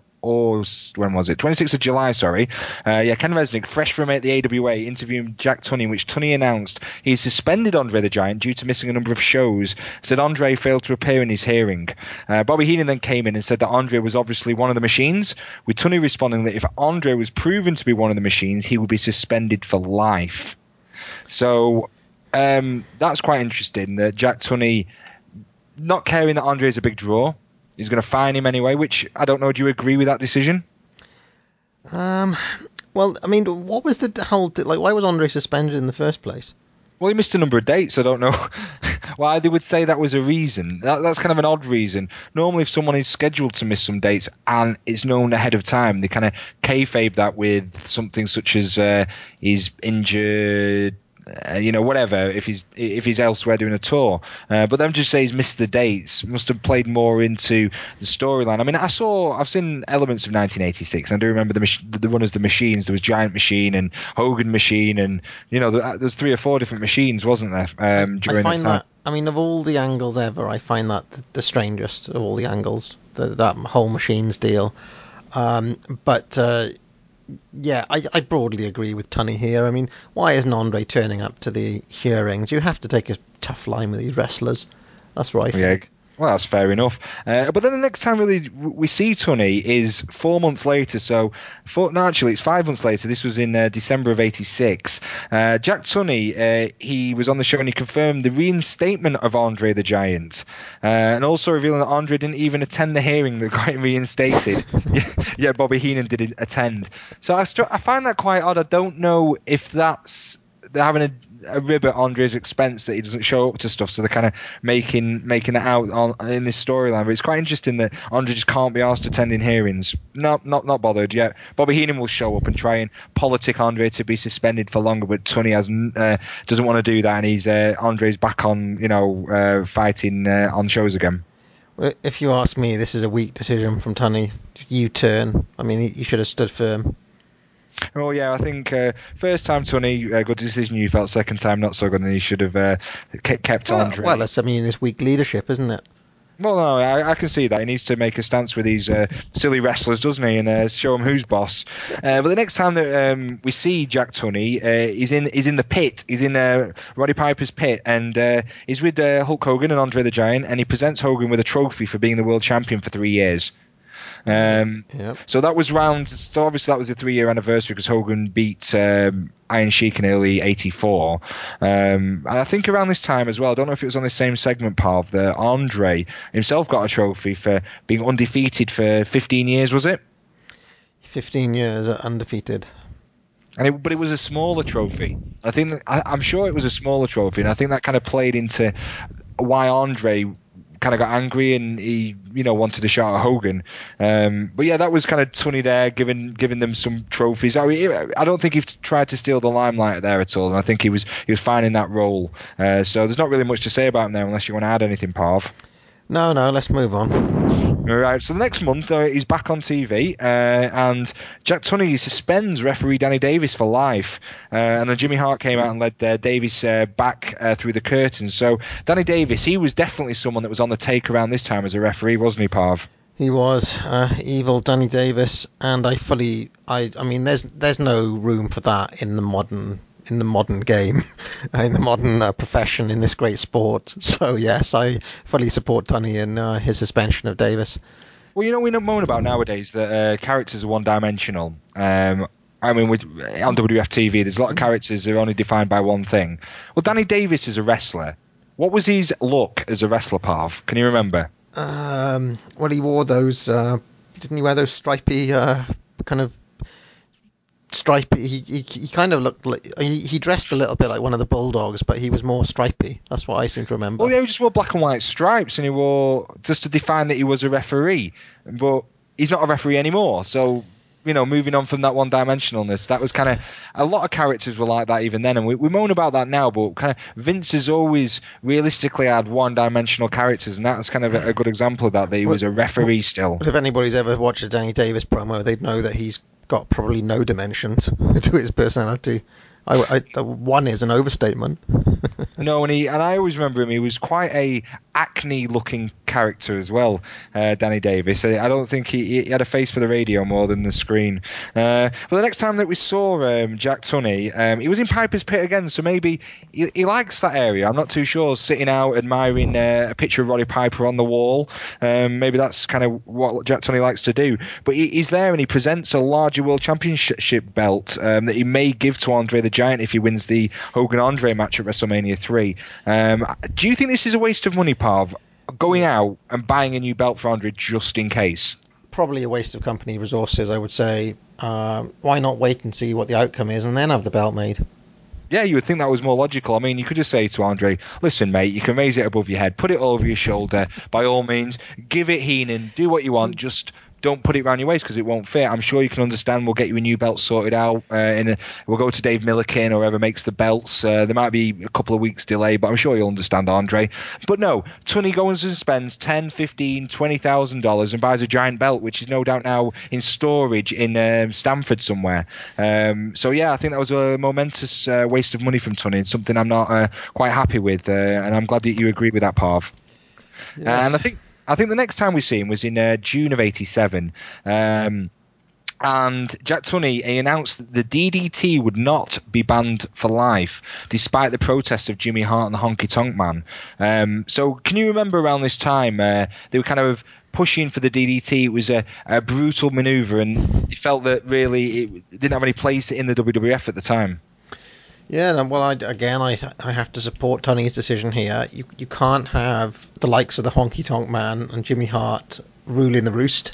C: of July, sorry. Ken Resnick, fresh from the AWA, interviewing Jack Tunney, in which Tunney announced he suspended Andre the Giant due to missing a number of shows, said Andre failed to appear in his hearing. Bobby Heenan then came in and said that Andre was obviously one of the machines, with Tunney responding that if Andre was proven to be one of the machines, he would be suspended for life. So that's quite interesting that Jack Tunney, not caring that Andre is a big draw, is going to fine him anyway, which I don't know. Do you agree with that decision?
B: Well, I mean, what was the whole... Like, why was Andre suspended in the first place?
C: Well, he missed a number of dates. I don't know why they would say that was a reason. That's kind of an odd reason. Normally, if someone is scheduled to miss some dates and it's known ahead of time, they kind of kayfabe that with something such as he's injured, whatever, if he's elsewhere doing a tour. But them just say he's missed the dates must have played more into the storyline. I mean, I've seen elements of 1986, and I do remember the run as the machines. There was Giant Machine and Hogan Machine, and there's 3 or 4 different machines, wasn't there? During that time.
B: I mean, of all the angles ever, I find that the strangest of all the angles, that whole machines deal. Yeah, I broadly agree with Tunney here. I mean, why isn't Andre turning up to the hearings? You have to take a tough line with these wrestlers. That's what I think.
C: Yeah. Well, that's fair enough. But then the next time really we see Tunney is 4 months later. Actually, it's 5 months later. This was in December of '86. Jack Tunney, he was on the show and he confirmed the reinstatement of Andre the Giant, and also revealing that Andre didn't even attend the hearing that got him reinstated. Yeah, Bobby Heenan didn't attend. So I find that quite odd. I don't know if they're having a rib at Andre's expense that he doesn't show up to stuff, so they're kind of making that out in this storyline. But it's quite interesting that Andre just can't be asked attending hearings. Not bothered yet. Bobby Heenan will show up and try and politic Andre to be suspended for longer, but Tunney doesn't want to do that, and he's Andre's back on fighting on shows again.
B: Well, if you ask me, this is a weak decision from Tunney. U-turn. I mean, he should have stood firm.
C: Well, yeah, I think first time, Tony, good decision you felt. Second time, not so good, and he should have kept Andre.
B: Well, it's weak leadership, isn't it?
C: Well, no, I can see that. He needs to make a stance with these silly wrestlers, doesn't he, and show them who's boss. But the next time that we see Jack Tunney, he's in the pit. He's in Roddy Piper's pit, and he's with Hulk Hogan and Andre the Giant, and he presents Hogan with a trophy for being the world champion for 3 years. So that was so obviously that was the 3-year anniversary because Hogan beat Iron Sheik in early '84, and I think around this time as well, I don't know if it was on the same segment, Parv, that Andre himself got a trophy for being undefeated for 15 years, was it?
B: 15 years undefeated.
C: But it was a smaller trophy. I'm sure it was a smaller trophy, and I think that kind of played into why Andre kind of got angry and he wanted to shout at Hogan. But yeah, that was kind of Tunney there giving them some trophies. I don't think he tried to steal the limelight there at all, and I think he was fine in that role. So there's not really much to say about him there unless you want to add anything, Parv.
B: No, let's move on.
C: All right, so the next month he's back on TV, and Jack Tunney suspends referee Danny Davis for life, and then Jimmy Hart came out and led Davis back through the curtains. So Danny Davis, he was definitely someone that was on the take around this time as a referee, wasn't he, Parv?
B: He was evil Danny Davis, and I mean, there's no room for that in the modern game, in the modern profession, in this great sport. So yes, I fully support Tunney in his suspension of Davis.
C: Well, we don't moan about nowadays that characters are one-dimensional. I mean, on WWF TV, there's a lot of characters that are only defined by one thing. Well, Danny Davis is a wrestler. What was his look as a wrestler, Parv? Can you remember?
B: Well, he wore those. Didn't he wear those stripy kind of? Stripey. He kind of looked like he dressed a little bit like one of the Bulldogs, but he was more stripy. That's what I seem to remember.
C: Well, yeah, he just wore black and white stripes, and he wore just to define that he was a referee. But he's not a referee anymore. So, moving on from that one-dimensionalness, that was kind of a lot of characters were like that even then, and we moan about that now. But kind of Vince has always realistically had one-dimensional characters, and that's kind of a good example of that. That he was a referee still.
B: But if anybody's ever watched a Danny Davis promo, they'd know that he's got probably no dimensions to his personality. One is an overstatement.
C: No, and I always remember him. He was quite a acne-looking character as well, Danny Davis. I don't think he had a face for the radio more than the screen. But the next time that we saw Jack Tunney, he was in Piper's Pit again, so maybe he likes that area. I'm not too sure. Sitting out admiring a picture of Roddy Piper on the wall. Maybe that's kind of what Jack Tunney likes to do. But he's there and he presents a larger World Championship belt that he may give to Andre the Giant if he wins the Hogan-Andre match at WrestleMania 3. Do you think this is a waste of money, Parv, going out and buying a new belt for Andre just in case?
B: Probably a waste of company resources, I would say. Why not wait and see what the outcome is and then have the belt made?
C: Yeah, you would think that was more logical. I mean, you could just say to Andre, listen, mate, you can raise it above your head, put it over your shoulder, by all means, give it Heenan, do what you want, just don't put it around your waist because it won't fit. I'm sure you can understand. We'll get you a new belt sorted out. We'll go to Dave Milliken or whoever makes the belts. There might be a couple of weeks delay, but I'm sure you'll understand, Andre. But no, Tunney goes and spends $10,000, $15,000, $20,000 and buys a giant belt, which is no doubt now in storage in Stamford somewhere. So yeah, I think that was a momentous waste of money from Tunney, and something I'm not quite happy with. And I'm glad that you agree with that, Parv. Yes. And I think the next time we see him was in June of '87. And Jack Tunney, he announced that the DDT would not be banned for life, despite the protests of Jimmy Hart and the Honky Tonk Man. So can you remember around this time, they were kind of pushing for the DDT. It was a brutal maneuver, and he felt that really it didn't have any place in the WWF at the time.
B: Yeah, well, I have to support Tunney's decision here. You can't have the likes of the Honky Tonk Man and Jimmy Hart ruling the roost.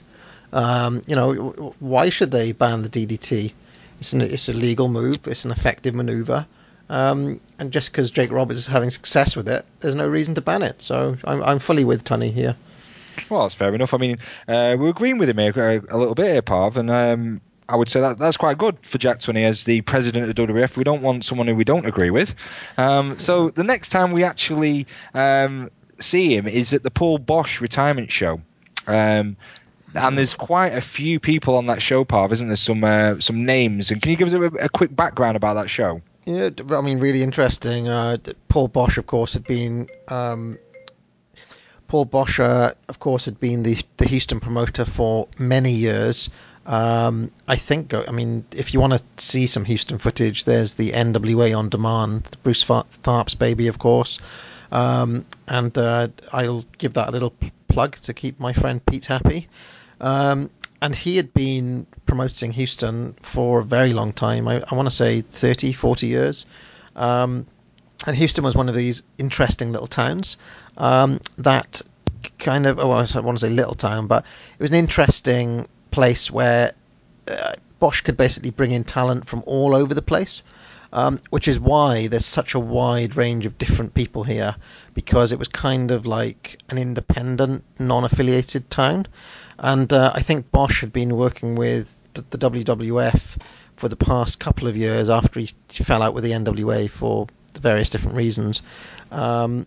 B: Why should they ban the DDT? It's a legal move. It's an effective maneuver. And just because Jake Roberts is having success with it, there's no reason to ban it. So I'm fully with Tunney here.
C: Well, that's fair enough. I mean, we're agreeing with him here a little bit here, Parv, and I would say that's quite good for Jack Tunney as the president of WWF. We don't want someone who we don't agree with. So the next time we actually see him is at the Paul Bosch retirement show. And there's quite a few people on that show, Parv, isn't there? Some names. And can you give us a quick background about that show?
B: Yeah, I mean, really interesting. Paul Bosch, of course, had been the Houston promoter for many years. I mean, if you want to see some Houston footage, there's the NWA On Demand, the Bruce Tharp's baby, of course. And I'll give that a little plug to keep my friend Pete happy. And he had been promoting Houston for a very long time. I want to say 30, 40 years. And Houston was one of these interesting little towns that kind of, I want to say little town, but it was an interesting place where Bosch could basically bring in talent from all over the place. Which is why there's such a wide range of different people here, because it was kind of like an independent, non-affiliated town. And I think Bosch had been working with the WWF for the past couple of years after he fell out with the NWA for the various different reasons. But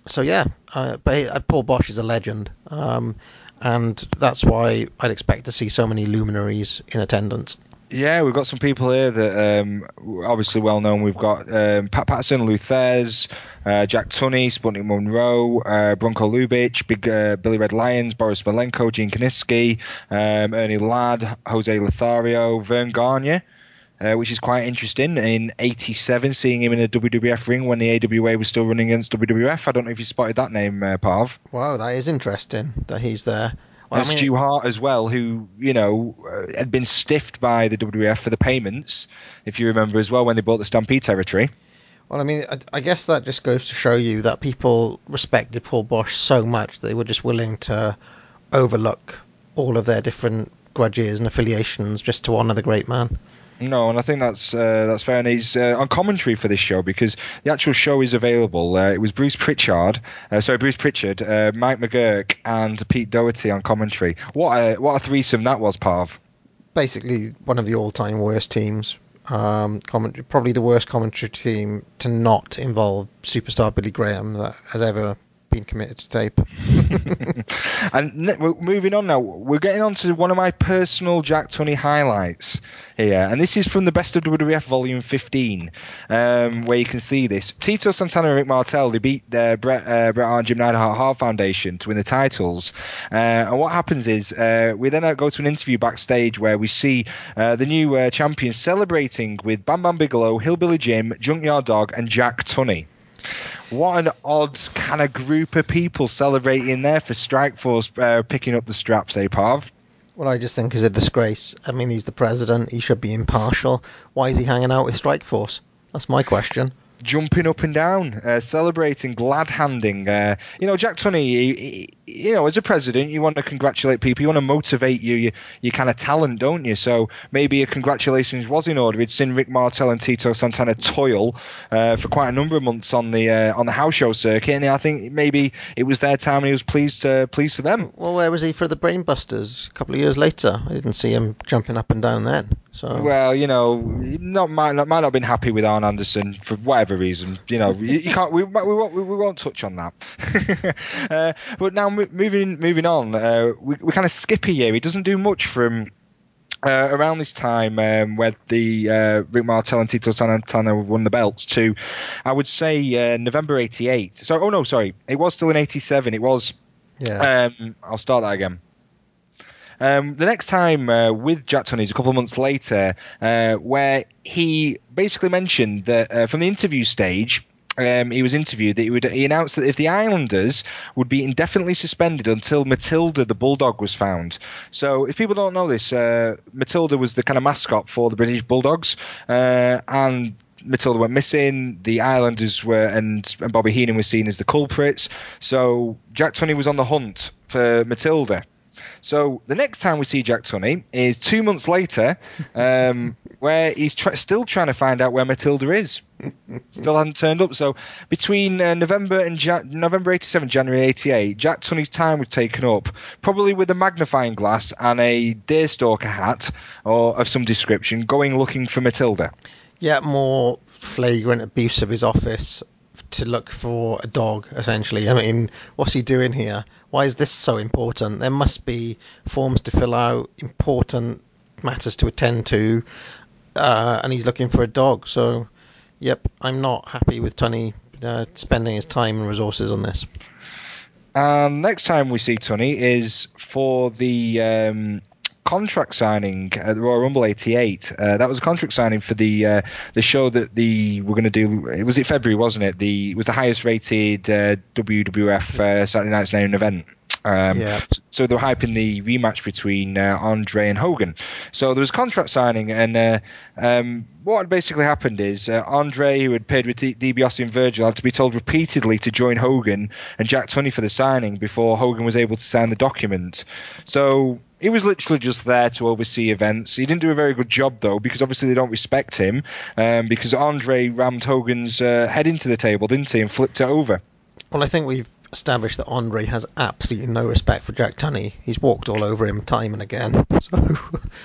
B: Paul Bosch is a legend, and that's why I'd expect to see so many luminaries in attendance.
C: Yeah, we've got some people here that obviously well known. We've got Pat Patterson, Lou Thez, Jack Tunney, Sputnik Monroe, Bronco Lubitsch, Billy Red Lions, Boris Malenko, Gene Kaniski, Ernie Ladd, Jose Lothario, Vern Gagne, which is quite interesting. In '87, seeing him in a WWF ring when the AWA was still running against WWF. I don't know if you spotted that name, Parv.
B: Wow, that is interesting that he's there. Well,
C: Stu Hart as well, who, had been stiffed by the WWF for the payments, if you remember as well, when they bought the Stampede territory.
B: Well, I mean, I guess that just goes to show you that people respected Paul Bosch so much they were just willing to overlook all of their different grudges and affiliations just to honour the great man.
C: No, and I think that's fair. And he's on commentary for this show, because the actual show is available. It was Bruce Pritchard, Mike McGurk, and Pete Doherty on commentary. What a threesome that was, Parv.
B: Basically, one of the all-time worst teams. Probably the worst commentary team to not involve superstar Billy Graham that has ever been committed to tape.
C: And moving on now, we're getting on to one of my personal Jack Tunney highlights here, and this is from the Best of WWF Volume 15, where you can see this. Tito Santana and Rick Martel, they beat Bret Hart and Jim Neidhart Hart Foundation to win the titles, and what happens is we then go to an interview backstage where we see the new champions celebrating with Bam Bam Bigelow, Hillbilly Jim, Junkyard Dog, and Jack Tunney. What an odd kind of group of people celebrating there for Strikeforce picking up the straps, Parv?
B: Well, I just think it's a disgrace. I mean, he's the president. He should be impartial. Why is he hanging out with Strikeforce? That's my question.
C: Jumping up and down, celebrating, glad-handing. Jack Tunney, as a president, you want to congratulate people. You want to motivate your kind of talent, don't you? So maybe a congratulations was in order. He'd seen Rick Martel and Tito Santana toil for quite a number of months on the house show circuit, and I think maybe it was their time and he was pleased for them.
B: Well, where was he for the Brainbusters a couple of years later? I didn't see him jumping up and down then. So.
C: Well, might not have been happy with Arn Anderson for whatever reason. You can't. We won't touch on that. But now moving on, we kind of skip a year. He doesn't do much from around this time where the Rick Martel and Tito Santana won the belts to, I would say, November '88. Sorry, it was still in '87. It was.
B: Yeah.
C: I'll start that again. The next time with Jack Tunney is a couple of months later, where he basically mentioned that from the interview stage, he was interviewed that he announced that if the Islanders would be indefinitely suspended until Matilda the Bulldog was found. So if people don't know this, Matilda was the kind of mascot for the British Bulldogs, and Matilda went missing. The Islanders were and Bobby Heenan was seen as the culprits. So Jack Tunney was on the hunt for Matilda. So the next time we see Jack Tunney is 2 months later, where he's still trying to find out where Matilda is. Still hasn't turned up. So between November '87, January '88, Jack Tunney's time was taken up, probably with a magnifying glass and a deerstalker hat or of some description, going looking for Matilda.
B: Yeah, more flagrant abuse of his office. to look for a dog, essentially. I mean, what's he doing here? Why is this so important? There must be forms to fill out, important matters to attend to, and he's looking for a dog. So, yep, I'm not happy with Tunney spending his time and resources on this.
C: Next time we see Tunney is for the contract signing at the Royal Rumble '88. That was a contract signing for the show that we're going to do. It was February, wasn't it? It was the highest rated WWF Saturday Night's Main event. So they were hyping the rematch between Andre and Hogan. So there was a contract signing, and what had basically happened is Andre, who had paired with DiBiase and Virgil, had to be told repeatedly to join Hogan and Jack Tunney for the signing before Hogan was able to sign the document. So he was literally just there to oversee events. He didn't do a very good job, though, because obviously they don't respect him, because Andre rammed Hogan's head into the table, didn't he, and flipped it over.
B: Well, I think we've established that Andre has absolutely no respect for Jack Tunney. He's walked all over him time and again. So.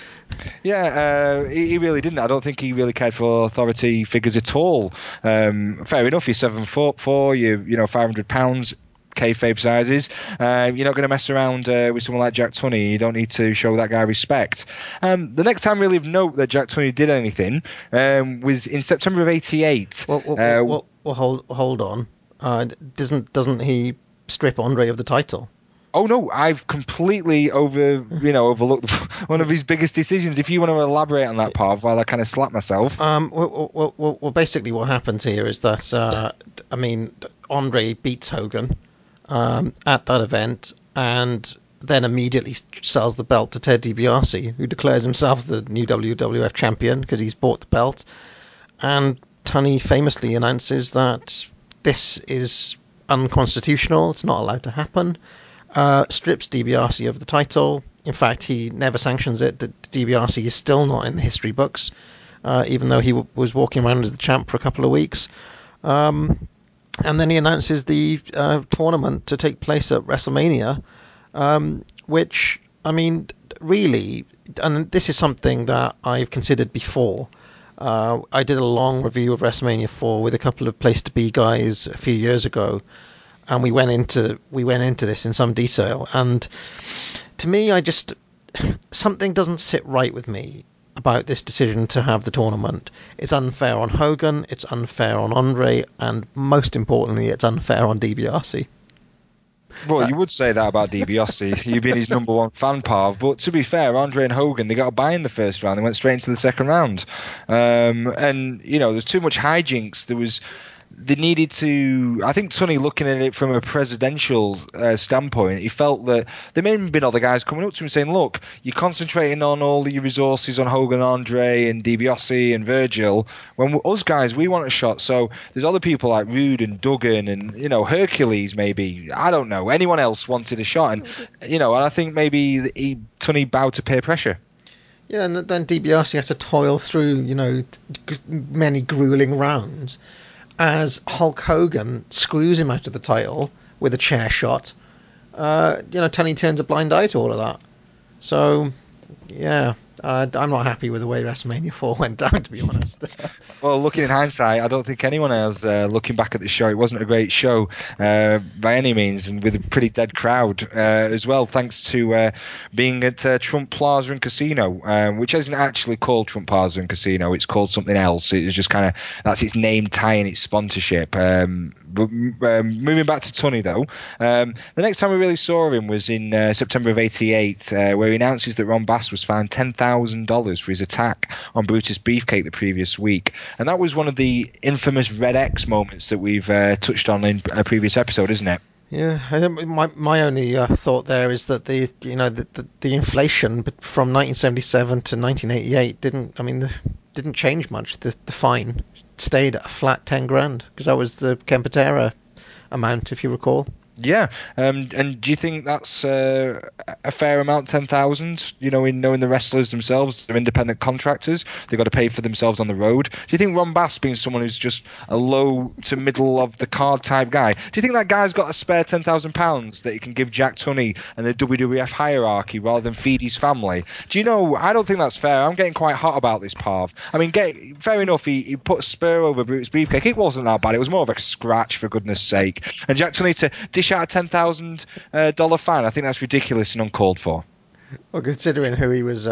C: Yeah, he really didn't. I don't think he really cared for authority figures at all. Fair enough, you're 7'4", you're 500 pounds. Kayfabe sizes. You're not going to mess around with someone like Jack Tunney. You don't need to show that guy respect. The next time really of note that Jack Tunney did anything was in September of '88.
B: Well, hold on. Doesn't he strip Andre of the title?
C: Oh no, I've completely overlooked one of his biggest decisions. If you want to elaborate on that part while I kind of slap myself.
B: Well, basically what happens here is that Andre beats Hogan at that event, and then immediately sells the belt to Ted DiBiase, who declares himself the new WWF champion because he's bought the belt. And Tunney famously announces that this is unconstitutional, it's not allowed to happen, strips DiBiase of the title. In fact, he never sanctions it. DiBiase is still not in the history books, even though he was walking around as the champ for a couple of weeks. And then he announces the tournament to take place at WrestleMania, which, I mean, really, and this is something that I've considered before. I did a long review of WrestleMania 4 with a couple of Place to Be guys a few years ago, and we went into this in some detail. And to me, something doesn't sit right with me about this decision to have the tournament. It's unfair on Hogan, it's unfair on Andre, and most importantly, it's unfair on DiBiase.
C: Well, you would say that about DiBiase. You've been his number one fan, Parv. But to be fair, Andre and Hogan, they got a bye in the first round. They went straight into the second round. And, there's too much hijinks. They needed to... I think Tunney, looking at it from a presidential standpoint, he felt that there may have been other guys coming up to him saying, look, you're concentrating on all your resources on Hogan, Andre, and DiBiase and Virgil, when us guys, we want a shot. So there's other people like Rude and Duggan and, Hercules maybe. I don't know. Anyone else wanted a shot. And, and I think maybe Tunney bowed to peer pressure.
B: Yeah, and then DiBiase had to toil through, many grueling rounds as Hulk Hogan screws him out of the title with a chair shot. Tunney turns a blind eye to all of that. So, yeah, I'm not happy with the way WrestleMania 4 went down, to be honest.
C: Well, looking in hindsight, I don't think anyone else, looking back at the show, it wasn't a great show by any means, and with a pretty dead crowd as well, thanks to being at Trump Plaza and Casino, which isn't actually called Trump Plaza and Casino, it's called something else. It's just kind of, that's its name tying its sponsorship. But moving back to Tunney, though, the next time we really saw him was in September of '88, where he announces that Ron Bass was fined $10,000 for his attack on Brutus Beefcake the previous week. And that was one of the infamous Red X moments that we've touched on in a previous episode, isn't it?
B: Yeah, my only thought there is that the inflation from 1977 to 1988 didn't change much. The fine stayed at a flat 10 grand because that was the Kempatera amount, if you recall.
C: Yeah, and do you think that's a fair amount, 10,000? You know, in knowing the wrestlers themselves, they're independent contractors, they've got to pay for themselves on the road. Do you think Ron Bass, being someone who's just a low to middle of the card type guy, do you think that guy's got a spare £10,000 that he can give Jack Tunney and the WWF hierarchy rather than feed his family? Do you know? I don't think that's fair. I'm getting quite hot about this, Parv. I mean, fair enough. He put a spur over Brutus Beefcake. It wasn't that bad. It was more of a scratch, for goodness sake. And Jack Tunney to dish out a $10,000 fine. I think that's ridiculous and uncalled for.
B: Well, considering who he was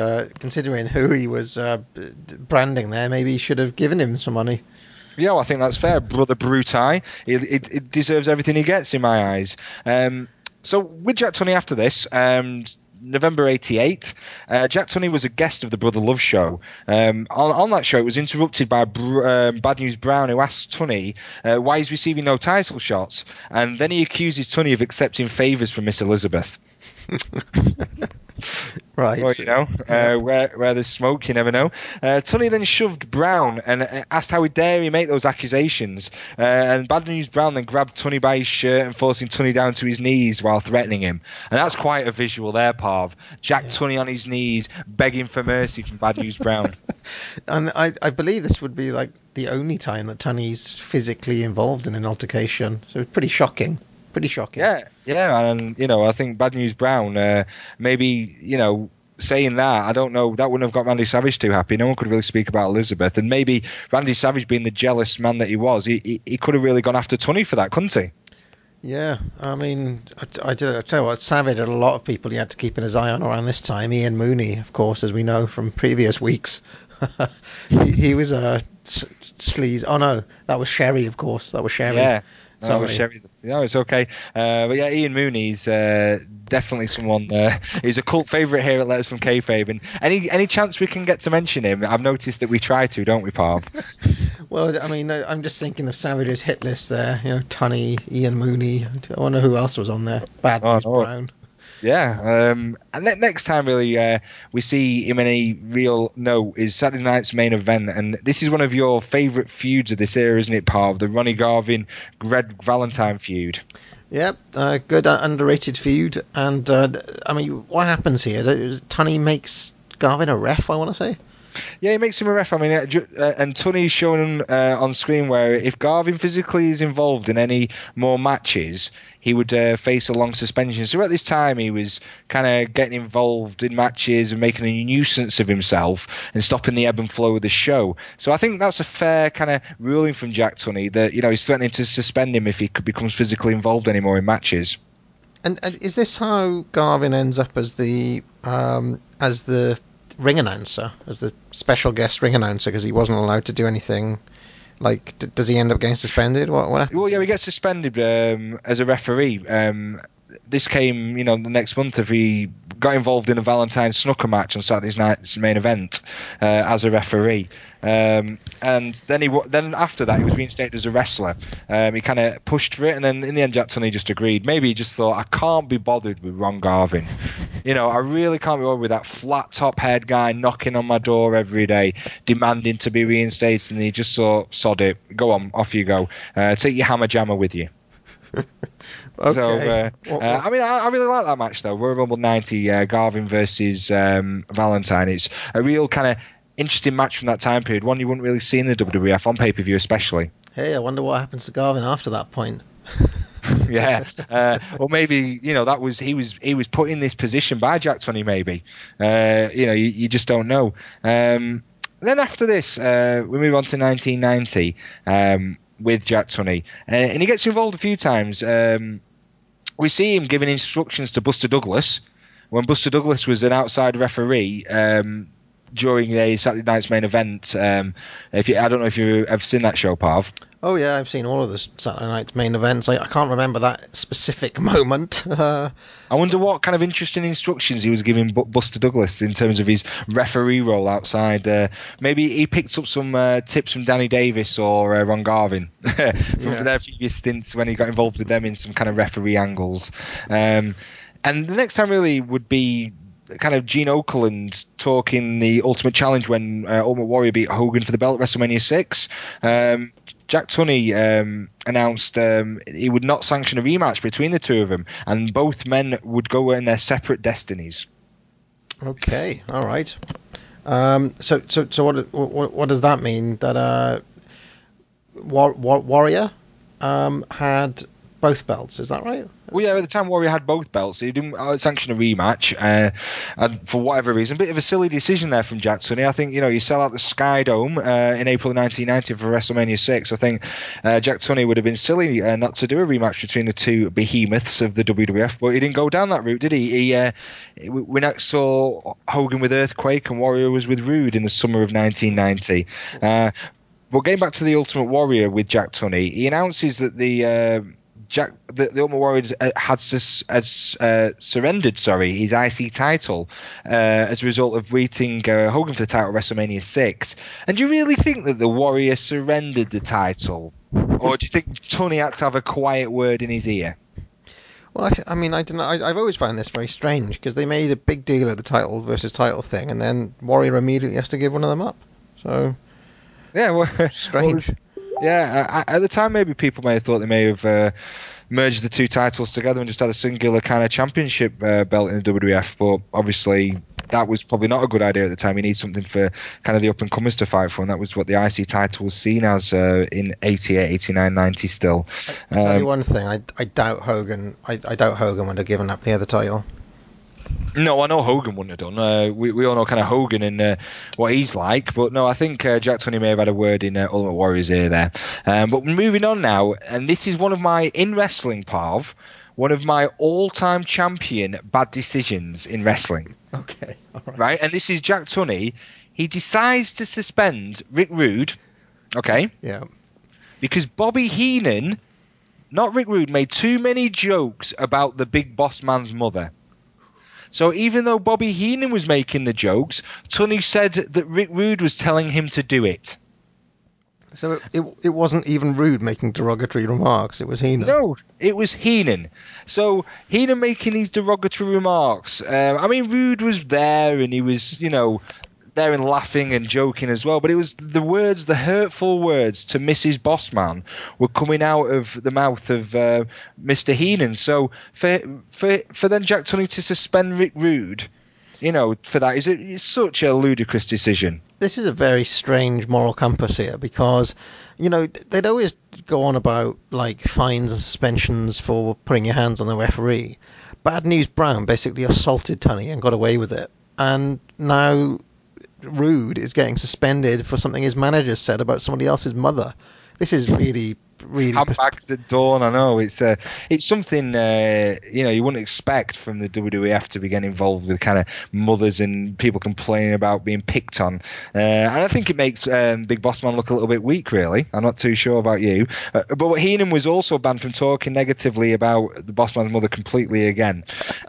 B: branding there, maybe he should have given him some money.
C: Yeah, well, I think that's fair. Brother Brutai, it deserves everything he gets in my eyes. So with Jack Tunney after this, November '88, Jack Tunney was a guest of the Brother Love show. On that show, it was interrupted by Bad News Brown, who asked Tunney why he's receiving no title shots, and then he accuses Tunney of accepting favours from Miss Elizabeth.
B: Right.
C: Well, you know, where there's smoke, you never know. Tunney then shoved Brown and asked how dare he make those accusations. And Bad News Brown then grabbed Tunney by his shirt and forcing Tunney down to his knees while threatening him. And that's quite a visual there, Parv. Jack Tunney on his knees, begging for mercy from Bad News Brown.
B: And I believe this would be like the only time that Tunney's physically involved in an altercation. So it's pretty shocking.
C: Yeah, and you know, I think Bad News Brown, maybe, you know, saying that, I don't know, that wouldn't have got Randy Savage too happy. No one could really speak about Elizabeth, and maybe Randy Savage, being the jealous man that he was, he could have really gone after Tunney for that, couldn't he?
B: Yeah, I mean, I tell you what, Savage had a lot of people he had to keep his eye on around this time. Ian Mooney, of course, as we know from previous weeks. he was a sleaze. Oh no, that was Sherry, of course. That was Sherry.
C: Yeah.
B: Sorry.
C: Sherry. No, it's okay. But yeah, Ian Mooney's definitely someone. He's a cult favourite here at Letters from Kayfabe. And any chance we can get to mention him? I've noticed that we try to, don't we, Parv?
B: Well, I mean, I'm just thinking of Savage's hit list there. You know, Tunney, Ian Mooney. I wonder who else was on there. Bad News Brown.
C: Yeah, and next time really we see him in a real is Saturday night's main event, and this is one of your favourite feuds of this era, isn't it, Parv? The Ronnie Garvin Greg Valentine feud.
B: Yep, good underrated feud. And I mean, what happens here? Tunney makes Garvin a ref, I want to say.
C: Yeah, he makes him a ref. I mean, and Tunney's showing on screen where if Garvin physically is involved in any more matches, he would face a long suspension. So at this time, he was kind of getting involved in matches and making a nuisance of himself and stopping the ebb and flow of the show. So I think that's a fair kind of ruling from Jack Tunney that, you know, he's threatening to suspend him if he becomes physically involved anymore in matches.
B: And is this how Garvin ends up as the ring announcer, as the special guest ring announcer, because he wasn't allowed to do anything? Like, does he end up getting suspended? What happens?
C: Well, yeah, he gets suspended as a referee. This came, you know, the next month if he got involved in a Valentine snooker match on Saturday night's main event as a referee. And then after that, he was reinstated as a wrestler. He kind of pushed for it, and then in the end, Jack Tunney just agreed. Maybe he just thought, I can't be bothered with Ron Garvin. You know, I really can't be bothered with that flat top head guy knocking on my door every day, demanding to be reinstated. And he just thought, sod it, go on, off you go. Take your hammer jammer with you.
B: Okay.
C: So, I mean, I really like that match, though. Royal Rumble 90, Garvin versus Valentine. It's a real kind of interesting match from that time period, one you wouldn't really see in the WWF on pay-per-view especially.
B: Hey, I wonder what happens to Garvin after that point.
C: Yeah, or maybe, you know, that was he was put in this position by Jack Tunney. Maybe, you know, you just don't know. Then after this, we move on to 1990 with Jack Tunney, and he gets involved a few times. We see him giving instructions to Buster Douglas when Buster Douglas was an outside referee during a Saturday night's main event. I don't know if you've ever seen that show, Parv.
B: Oh yeah, I've seen all of the Saturday night's main events. I can't remember that specific moment.
C: I wonder what kind of interesting instructions he was giving Buster Douglas in terms of his referee role outside. Maybe he picked up some tips from Danny Davis or Ron Garvin from their previous stints when he got involved with them in some kind of referee angles. And the next time really would be kind of Gene Okerlund talking the Ultimate Challenge when Ultimate Warrior beat Hogan for the belt at WrestleMania 6. Jack Tunney announced he would not sanction a rematch between the two of them, and both men would go in their separate destinies.
B: Okay, all right. So what does that mean? That Warrior had both belts, is that right?
C: Well, yeah, at the time Warrior had both belts. He didn't sanction a rematch, and for whatever reason, a bit of a silly decision there from Jack Tunney. I think, you sell out the Sky Dome in April 1990 for WrestleMania 6. I think Jack Tunney would have been silly not to do a rematch between the two behemoths of the WWF, but he didn't go down that route, did he? We next saw Hogan with Earthquake and Warrior was with Rude in the summer of 1990. But getting back to the Ultimate Warrior with Jack Tunney, he announces that the Ultimate Warrior had surrendered his IC title as a result of beating Hogan for the title at WrestleMania 6. And do you really think that the Warrior surrendered the title? Or do you think Tunney had to have a quiet word in his ear?
B: Well, I mean, I don't know. I've always found this very strange because they made a big deal of the title versus title thing, and then Warrior immediately has to give one of them up. So,
C: yeah, well,
B: strange.
C: At the time, maybe people may have thought they may have merged the two titles together and just had a singular kind of championship belt in the WWF, but obviously that was probably not a good idea at the time. You need something for kind of the up-and-comers to fight for, and that was what the IC title was seen as in 88, 89, 90 still.
B: I'll tell you one thing, I doubt Hogan would have given up the other title.
C: No, I know Hogan wouldn't have done. We all know kind of Hogan and what he's like, but no, I think Jack Tunney may have had a word in Ultimate Warrior's ear there. But moving on now, and this is one of my, in wrestling, Parv, one of my all-time champion bad decisions in wrestling.
B: Okay, all right.
C: Right, and this is Jack Tunney. He decides to suspend Rick Rude, okay?
B: Yeah.
C: Because Bobby Heenan, not Rick Rude, made too many jokes about the Big Boss Man's mother. So even though Bobby Heenan was making the jokes, Tunney said that Rick Rude was telling him to do it.
B: So it wasn't even Rude making derogatory remarks, it was Heenan.
C: No, it was Heenan. So Heenan making these derogatory remarks. I mean, Rude was there and he was, there and laughing and joking as well, but it was the words, the hurtful words to Mrs. Bossman were coming out of the mouth of Mr. Heenan. So for then Jack Tunney to suspend Rick Rude, for that it's such a ludicrous decision.
B: This is a very strange moral compass here because, they'd always go on about like fines and suspensions for putting your hands on the referee. Bad News Brown basically assaulted Tunney and got away with it, and now Rude is getting suspended for something his manager said about somebody else's mother. This is really
C: handbags at dawn. I know it's something you wouldn't expect from the WWF to be getting involved with kind of mothers and people complaining about being picked on, and I think it makes Big Boss Man look a little bit weak, really. I'm not too sure about you, but Heenan was also banned from talking negatively about the Boss Man's mother completely again.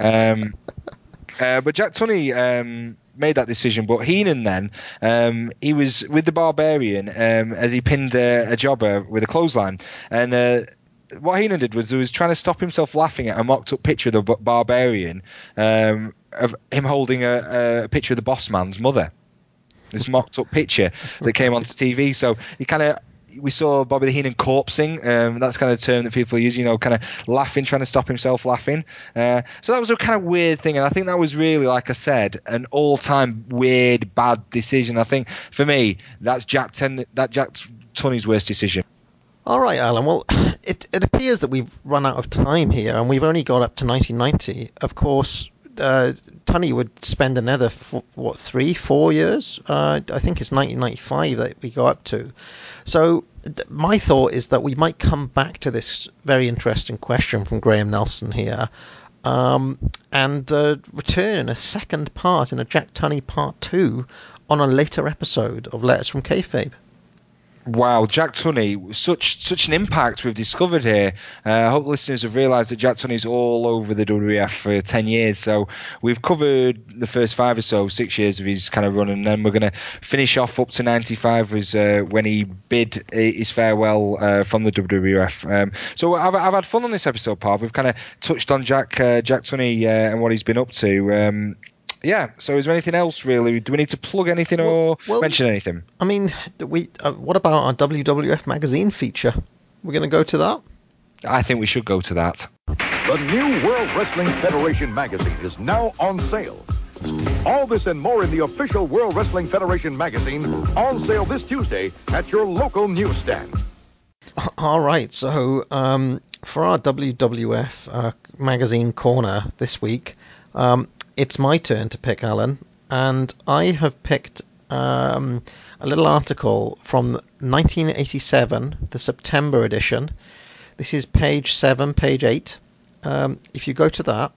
C: But Jack Tunney made that decision, but Heenan then he was with the Barbarian as he pinned a jobber with a clothesline, and what Heenan did was he was trying to stop himself laughing at a mocked up picture of the Barbarian of him holding a picture of the Boss Man's mother, this mocked up picture that came onto TV. So we saw Bobby the Heenan corpsing. That's kind of the term that people use, kind of laughing, trying to stop himself laughing. So that was a kind of weird thing, and I think that was really, like I said, an all-time weird, bad decision. I think, for me, that's Jack Tunney's worst decision.
B: All right, Alan. Well, it appears that we've run out of time here, and we've only got up to 1990. Of course, Tunney would spend another 3-4 years. I think it's 1995 that we go up to. So my thought is that we might come back to this very interesting question from Graham Nelson here, and return in a second part, in a Jack Tunney part 2, on a later episode of Letters from Kayfabe.
C: Wow, Jack Tunney, such an impact we've discovered here. I hope listeners have realised that Jack Tunney's all over the WWF for 10 years. So we've covered the first 5 or so, 6 years of his kind of run, and then we're going to finish off up to 95 was when he bid his farewell from the WWF. So I've had fun on this episode, Parv. We've kind of touched on Jack Tunney and what he's been up to. Yeah, so is there anything else, really? Do we need to plug anything or mention anything?
B: I mean, what about our WWF magazine feature? We're going to go to that?
C: I think we should go to that.
G: The new World Wrestling Federation magazine is now on sale. All this and more in the official World Wrestling Federation magazine, on sale this Tuesday at your local newsstand.
B: All right, so for our WWF magazine corner this week, it's my turn to pick, Alan, and I have picked a little article from 1987, the September edition. This is page 7, page 8. If you go to that,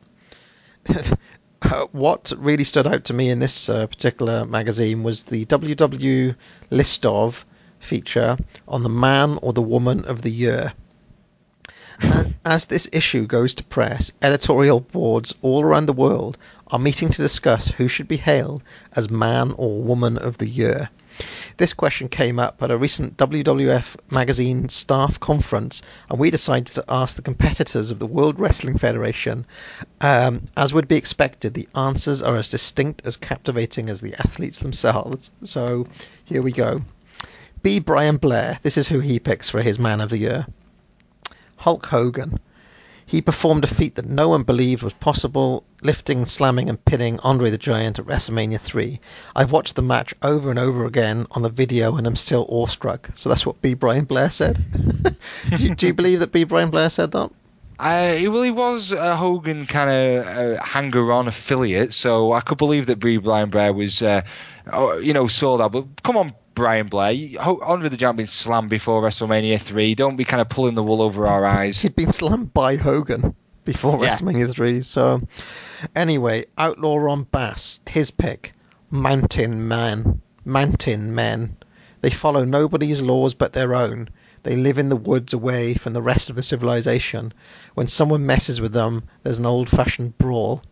B: what really stood out to me in this particular magazine was the WW List Of feature on the man or the woman of the year. As this issue goes to press, editorial boards all around the world are meeting to discuss who should be hailed as man or woman of the year. This question came up at a recent WWF magazine staff conference, and we decided to ask the competitors of the World Wrestling Federation. As would be expected, the answers are as distinct as captivating as the athletes themselves. So here we go. B. Brian Blair, this is who he picks for his man of the year. Hulk Hogan. He performed a feat that no one believed was possible, lifting, slamming and pinning Andre the Giant at WrestleMania 3. I've watched the match over and over again on the video and I'm still awestruck. So that's what B. Brian Blair said. do you believe that B. Brian Blair said that?
C: He was a Hogan kind of hanger-on affiliate, so I could believe that B. Brian Blair was, saw that. But come on, Brian Blair. Andre the Giant been slammed before WrestleMania 3. Don't be kind of pulling the wool over our eyes.
B: He'd been slammed by Hogan before WrestleMania 3. So, anyway, Outlaw Ron Bass, his pick, Mountain Men. They follow nobody's laws but their own. They live in the woods away from the rest of the civilization. When someone messes with them, there's an old-fashioned brawl.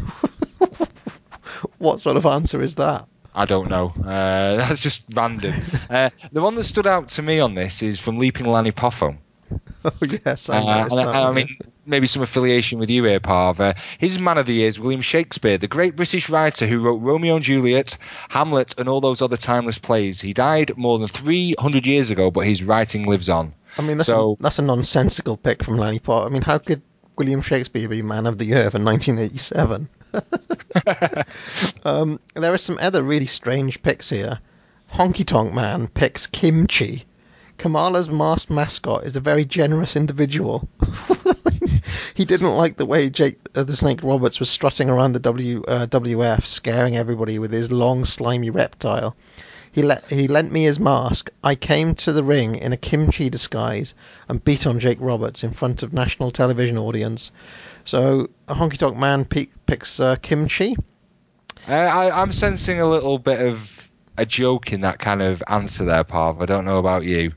B: What sort of answer is that?
C: I don't know. That's just random. The one that stood out to me on this is from Leaping Lanny Poffo.
B: Oh, yes, I noticed that.
C: I mean, maybe some affiliation with you here, Parv. His man of the year is William Shakespeare, the great British writer who wrote Romeo and Juliet, Hamlet, and all those other timeless plays. He died more than 300 years ago, but his writing lives on.
B: I mean, that's a nonsensical pick from Lanny Poffo. I mean, how could William Shakespeare be man of the year for 1987? There are some other really strange picks here. Honky Tonk Man picks Kimchi. Kamala's masked mascot is a very generous individual. He didn't like the way Jake the Snake Roberts was strutting around the WWF, scaring everybody with his long, slimy reptile. He lent me his mask. I came to the ring in a kimchi disguise and beat on Jake Roberts in front of national television audience. So a Honky Tonk Man picks kimchi.
C: I'm sensing a little bit of a joke in that kind of answer there, Parv. I don't know about you.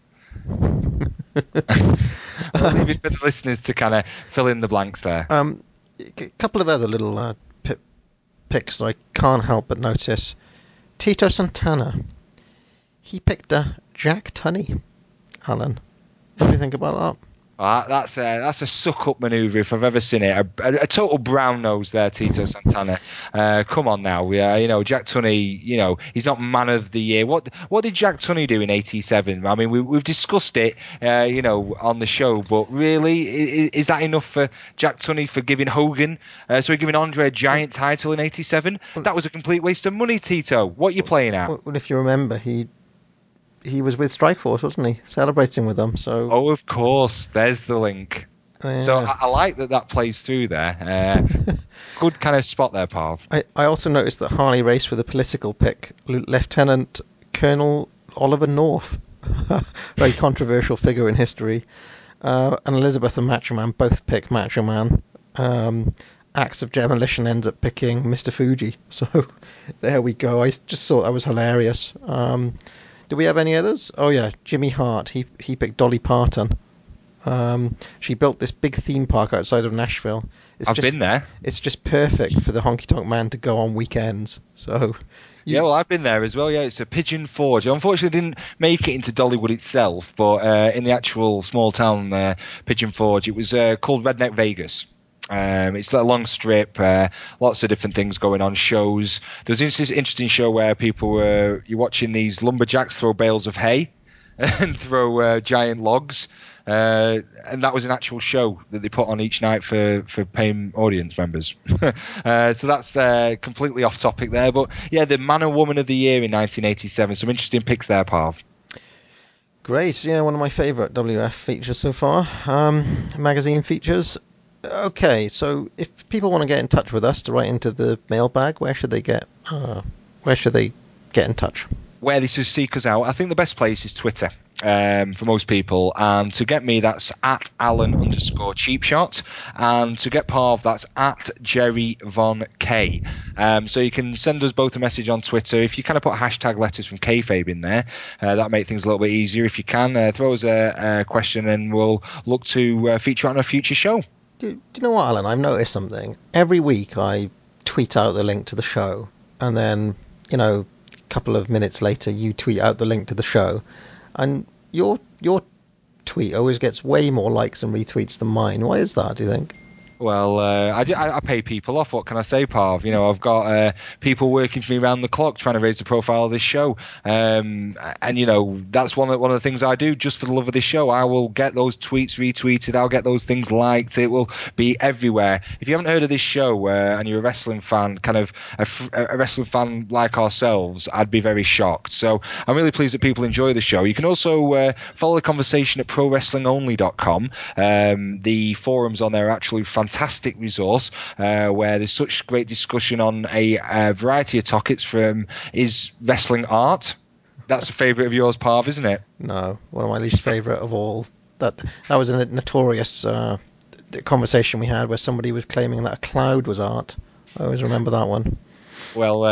C: I'll leave it for the listeners to kind of fill in the blanks there.
B: A couple of other little picks that I can't help but notice. Tito Santana. He picked Jack Tunney. Alan, what do you think about that?
C: That's a suck-up manoeuvre if I've ever seen it. A total brown nose there, Tito Santana. Come on now, Jack Tunney. He's not man of the year. What did Jack Tunney do in '87? I mean, we've discussed it, on the show. But really, is that enough for Jack Tunney for giving Hogan? So giving Andre a giant title in '87? That was a complete waste of money, Tito. What are you playing at?
B: Well, if you remember, he was with Strikeforce, wasn't he? Celebrating with them. So.
C: Oh, of course. There's the link. Yeah. So I like that plays through there. Good kind of spot there, Parv.
B: I also noticed that Harley raced with a political pick, Lieutenant Colonel Oliver North, very controversial figure in history, and Elizabeth and Macho Man both pick Macho Man. Acts of Demolition ends up picking Mr. Fuji. So there we go. I just thought that was hilarious. Do we have any others? Oh yeah, Jimmy Hart. He picked Dolly Parton. She built this big theme park outside of Nashville.
C: I've been there.
B: It's just perfect for the Honky Tonk Man to go on weekends. So.
C: Yeah, well, I've been there as well. Yeah, it's a Pigeon Forge. Unfortunately, didn't make it into Dollywood itself, but in the actual small town Pigeon Forge, it was called Redneck Vegas. It's a long strip, lots of different things going on, shows. There was this interesting show where you're watching these lumberjacks throw bales of hay and throw giant logs. And that was an actual show that they put on each night for paying audience members. So that's completely off topic there. But yeah, the Man and Woman of the Year in 1987. Some interesting picks there, Parv.
B: Great, yeah, one of my favourite WF features so far. Magazine features. Okay, so if people want to get in touch with us to write into the mailbag, where should they get in touch?
C: Where they should seek us out, I think the best place is Twitter. For most people, and to get me, that's at Alan_Cheapshot, and to get Parv, that's at Jerry Von K. So you can send us both a message on Twitter. If you kind of put hashtag letters from kayfabe in there, that'll make things a little bit easier. If you can, throw us a question and we'll look to feature on a future show.
B: Do you know what, Alan? I've noticed something. Every week I tweet out the link to the show, and then, a couple of minutes later you tweet out the link to the show, and your tweet always gets way more likes and retweets than mine. Why is that, do you think?
C: Well, I pay people off. What can I say, Parv? I've got people working for me around the clock trying to raise the profile of this show. And that's one of the things I do just for the love of this show. I will get those tweets retweeted. I'll get those things liked. It will be everywhere. If you haven't heard of this show and you're a wrestling fan, kind of a wrestling fan like ourselves, I'd be very shocked. So I'm really pleased that people enjoy the show. You can also follow the conversation at prowrestlingonly.com. The forums on there are actually fantastic resource where there's such great discussion on a variety of topics from is wrestling art. That's a favourite of yours, Parv, isn't it?
B: No, one of my least favourite of all. That was a notorious conversation we had where somebody was claiming that a cloud was art. I always remember that one.
C: Well,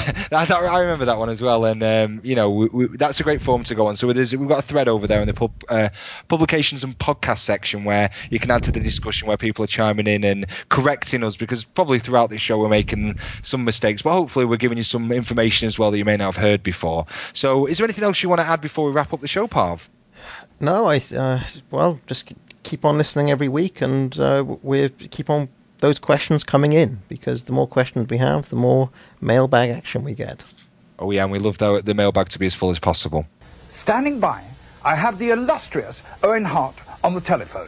C: I remember that one as well, and that's a great forum to go on. So we've got a thread over there in the publications and podcast section where you can add to the discussion where people are chiming in and correcting us, because probably throughout this show we're making some mistakes, but hopefully we're giving you some information as well that you may not have heard before. So is there anything else you want to add before we wrap up the show, Parv?
B: No, just keep on listening every week, and we keep on those questions coming in, because the more questions we have, the more mailbag action we get.
C: Oh yeah, and we love the mailbag to be as full as possible.
E: Standing by, I have the illustrious Owen Hart on the telephone.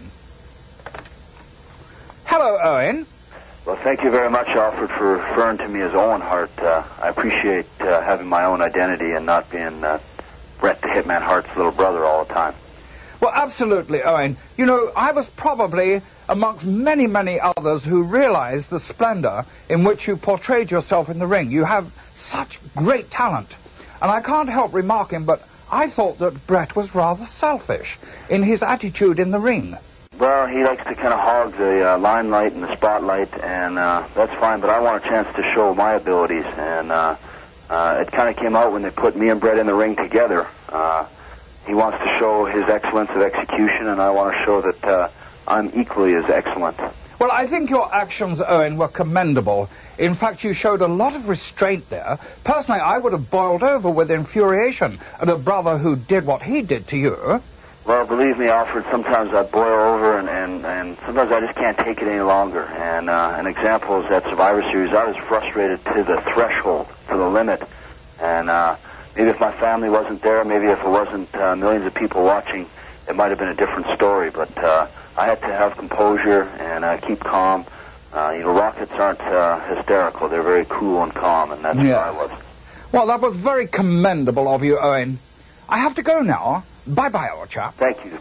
E: Hello, Owen.
H: Well, thank you very much, Alfred, for referring to me as Owen Hart. I appreciate having my own identity and not being Bret the Hitman Hart's little brother all the time.
E: Well, absolutely, Owen. I was probably amongst many, many others who realized the splendor in which you portrayed yourself in the ring. You have such great talent. And I can't help remarking, but I thought that Bret was rather selfish in his attitude in the ring.
H: Well, he likes to kind of hog the limelight and the spotlight, and that's fine, but I want a chance to show my abilities. And it kind of came out when they put me and Bret in the ring together. He wants to show his excellence of execution, and I want to show that I'm equally as excellent.
E: Well, I think your actions, Owen, were commendable. In fact, you showed a lot of restraint there. Personally, I would have boiled over with infuriation at a brother who did what he did to you.
H: Well, believe me, Alfred, sometimes I boil over, and sometimes I just can't take it any longer. And an example is that Survivor Series. I was frustrated to the threshold, to the limit. And maybe if my family wasn't there, maybe if it wasn't millions of people watching, it might have been a different story. But I had to have composure and keep calm. Rockets aren't hysterical. They're very cool and calm, and that's what I was.
E: Well, that was very commendable of you, Owen. I have to go now. Bye-bye, old chap.
H: Thank you.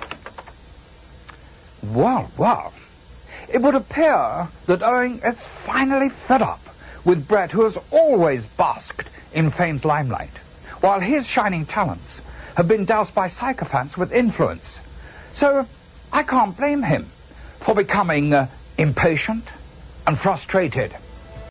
E: Well. It would appear that Owen is finally fed up with Bret, who has always basked in fame's limelight, while his shining talents have been doused by sycophants with influence. So I can't blame him for becoming impatient and frustrated.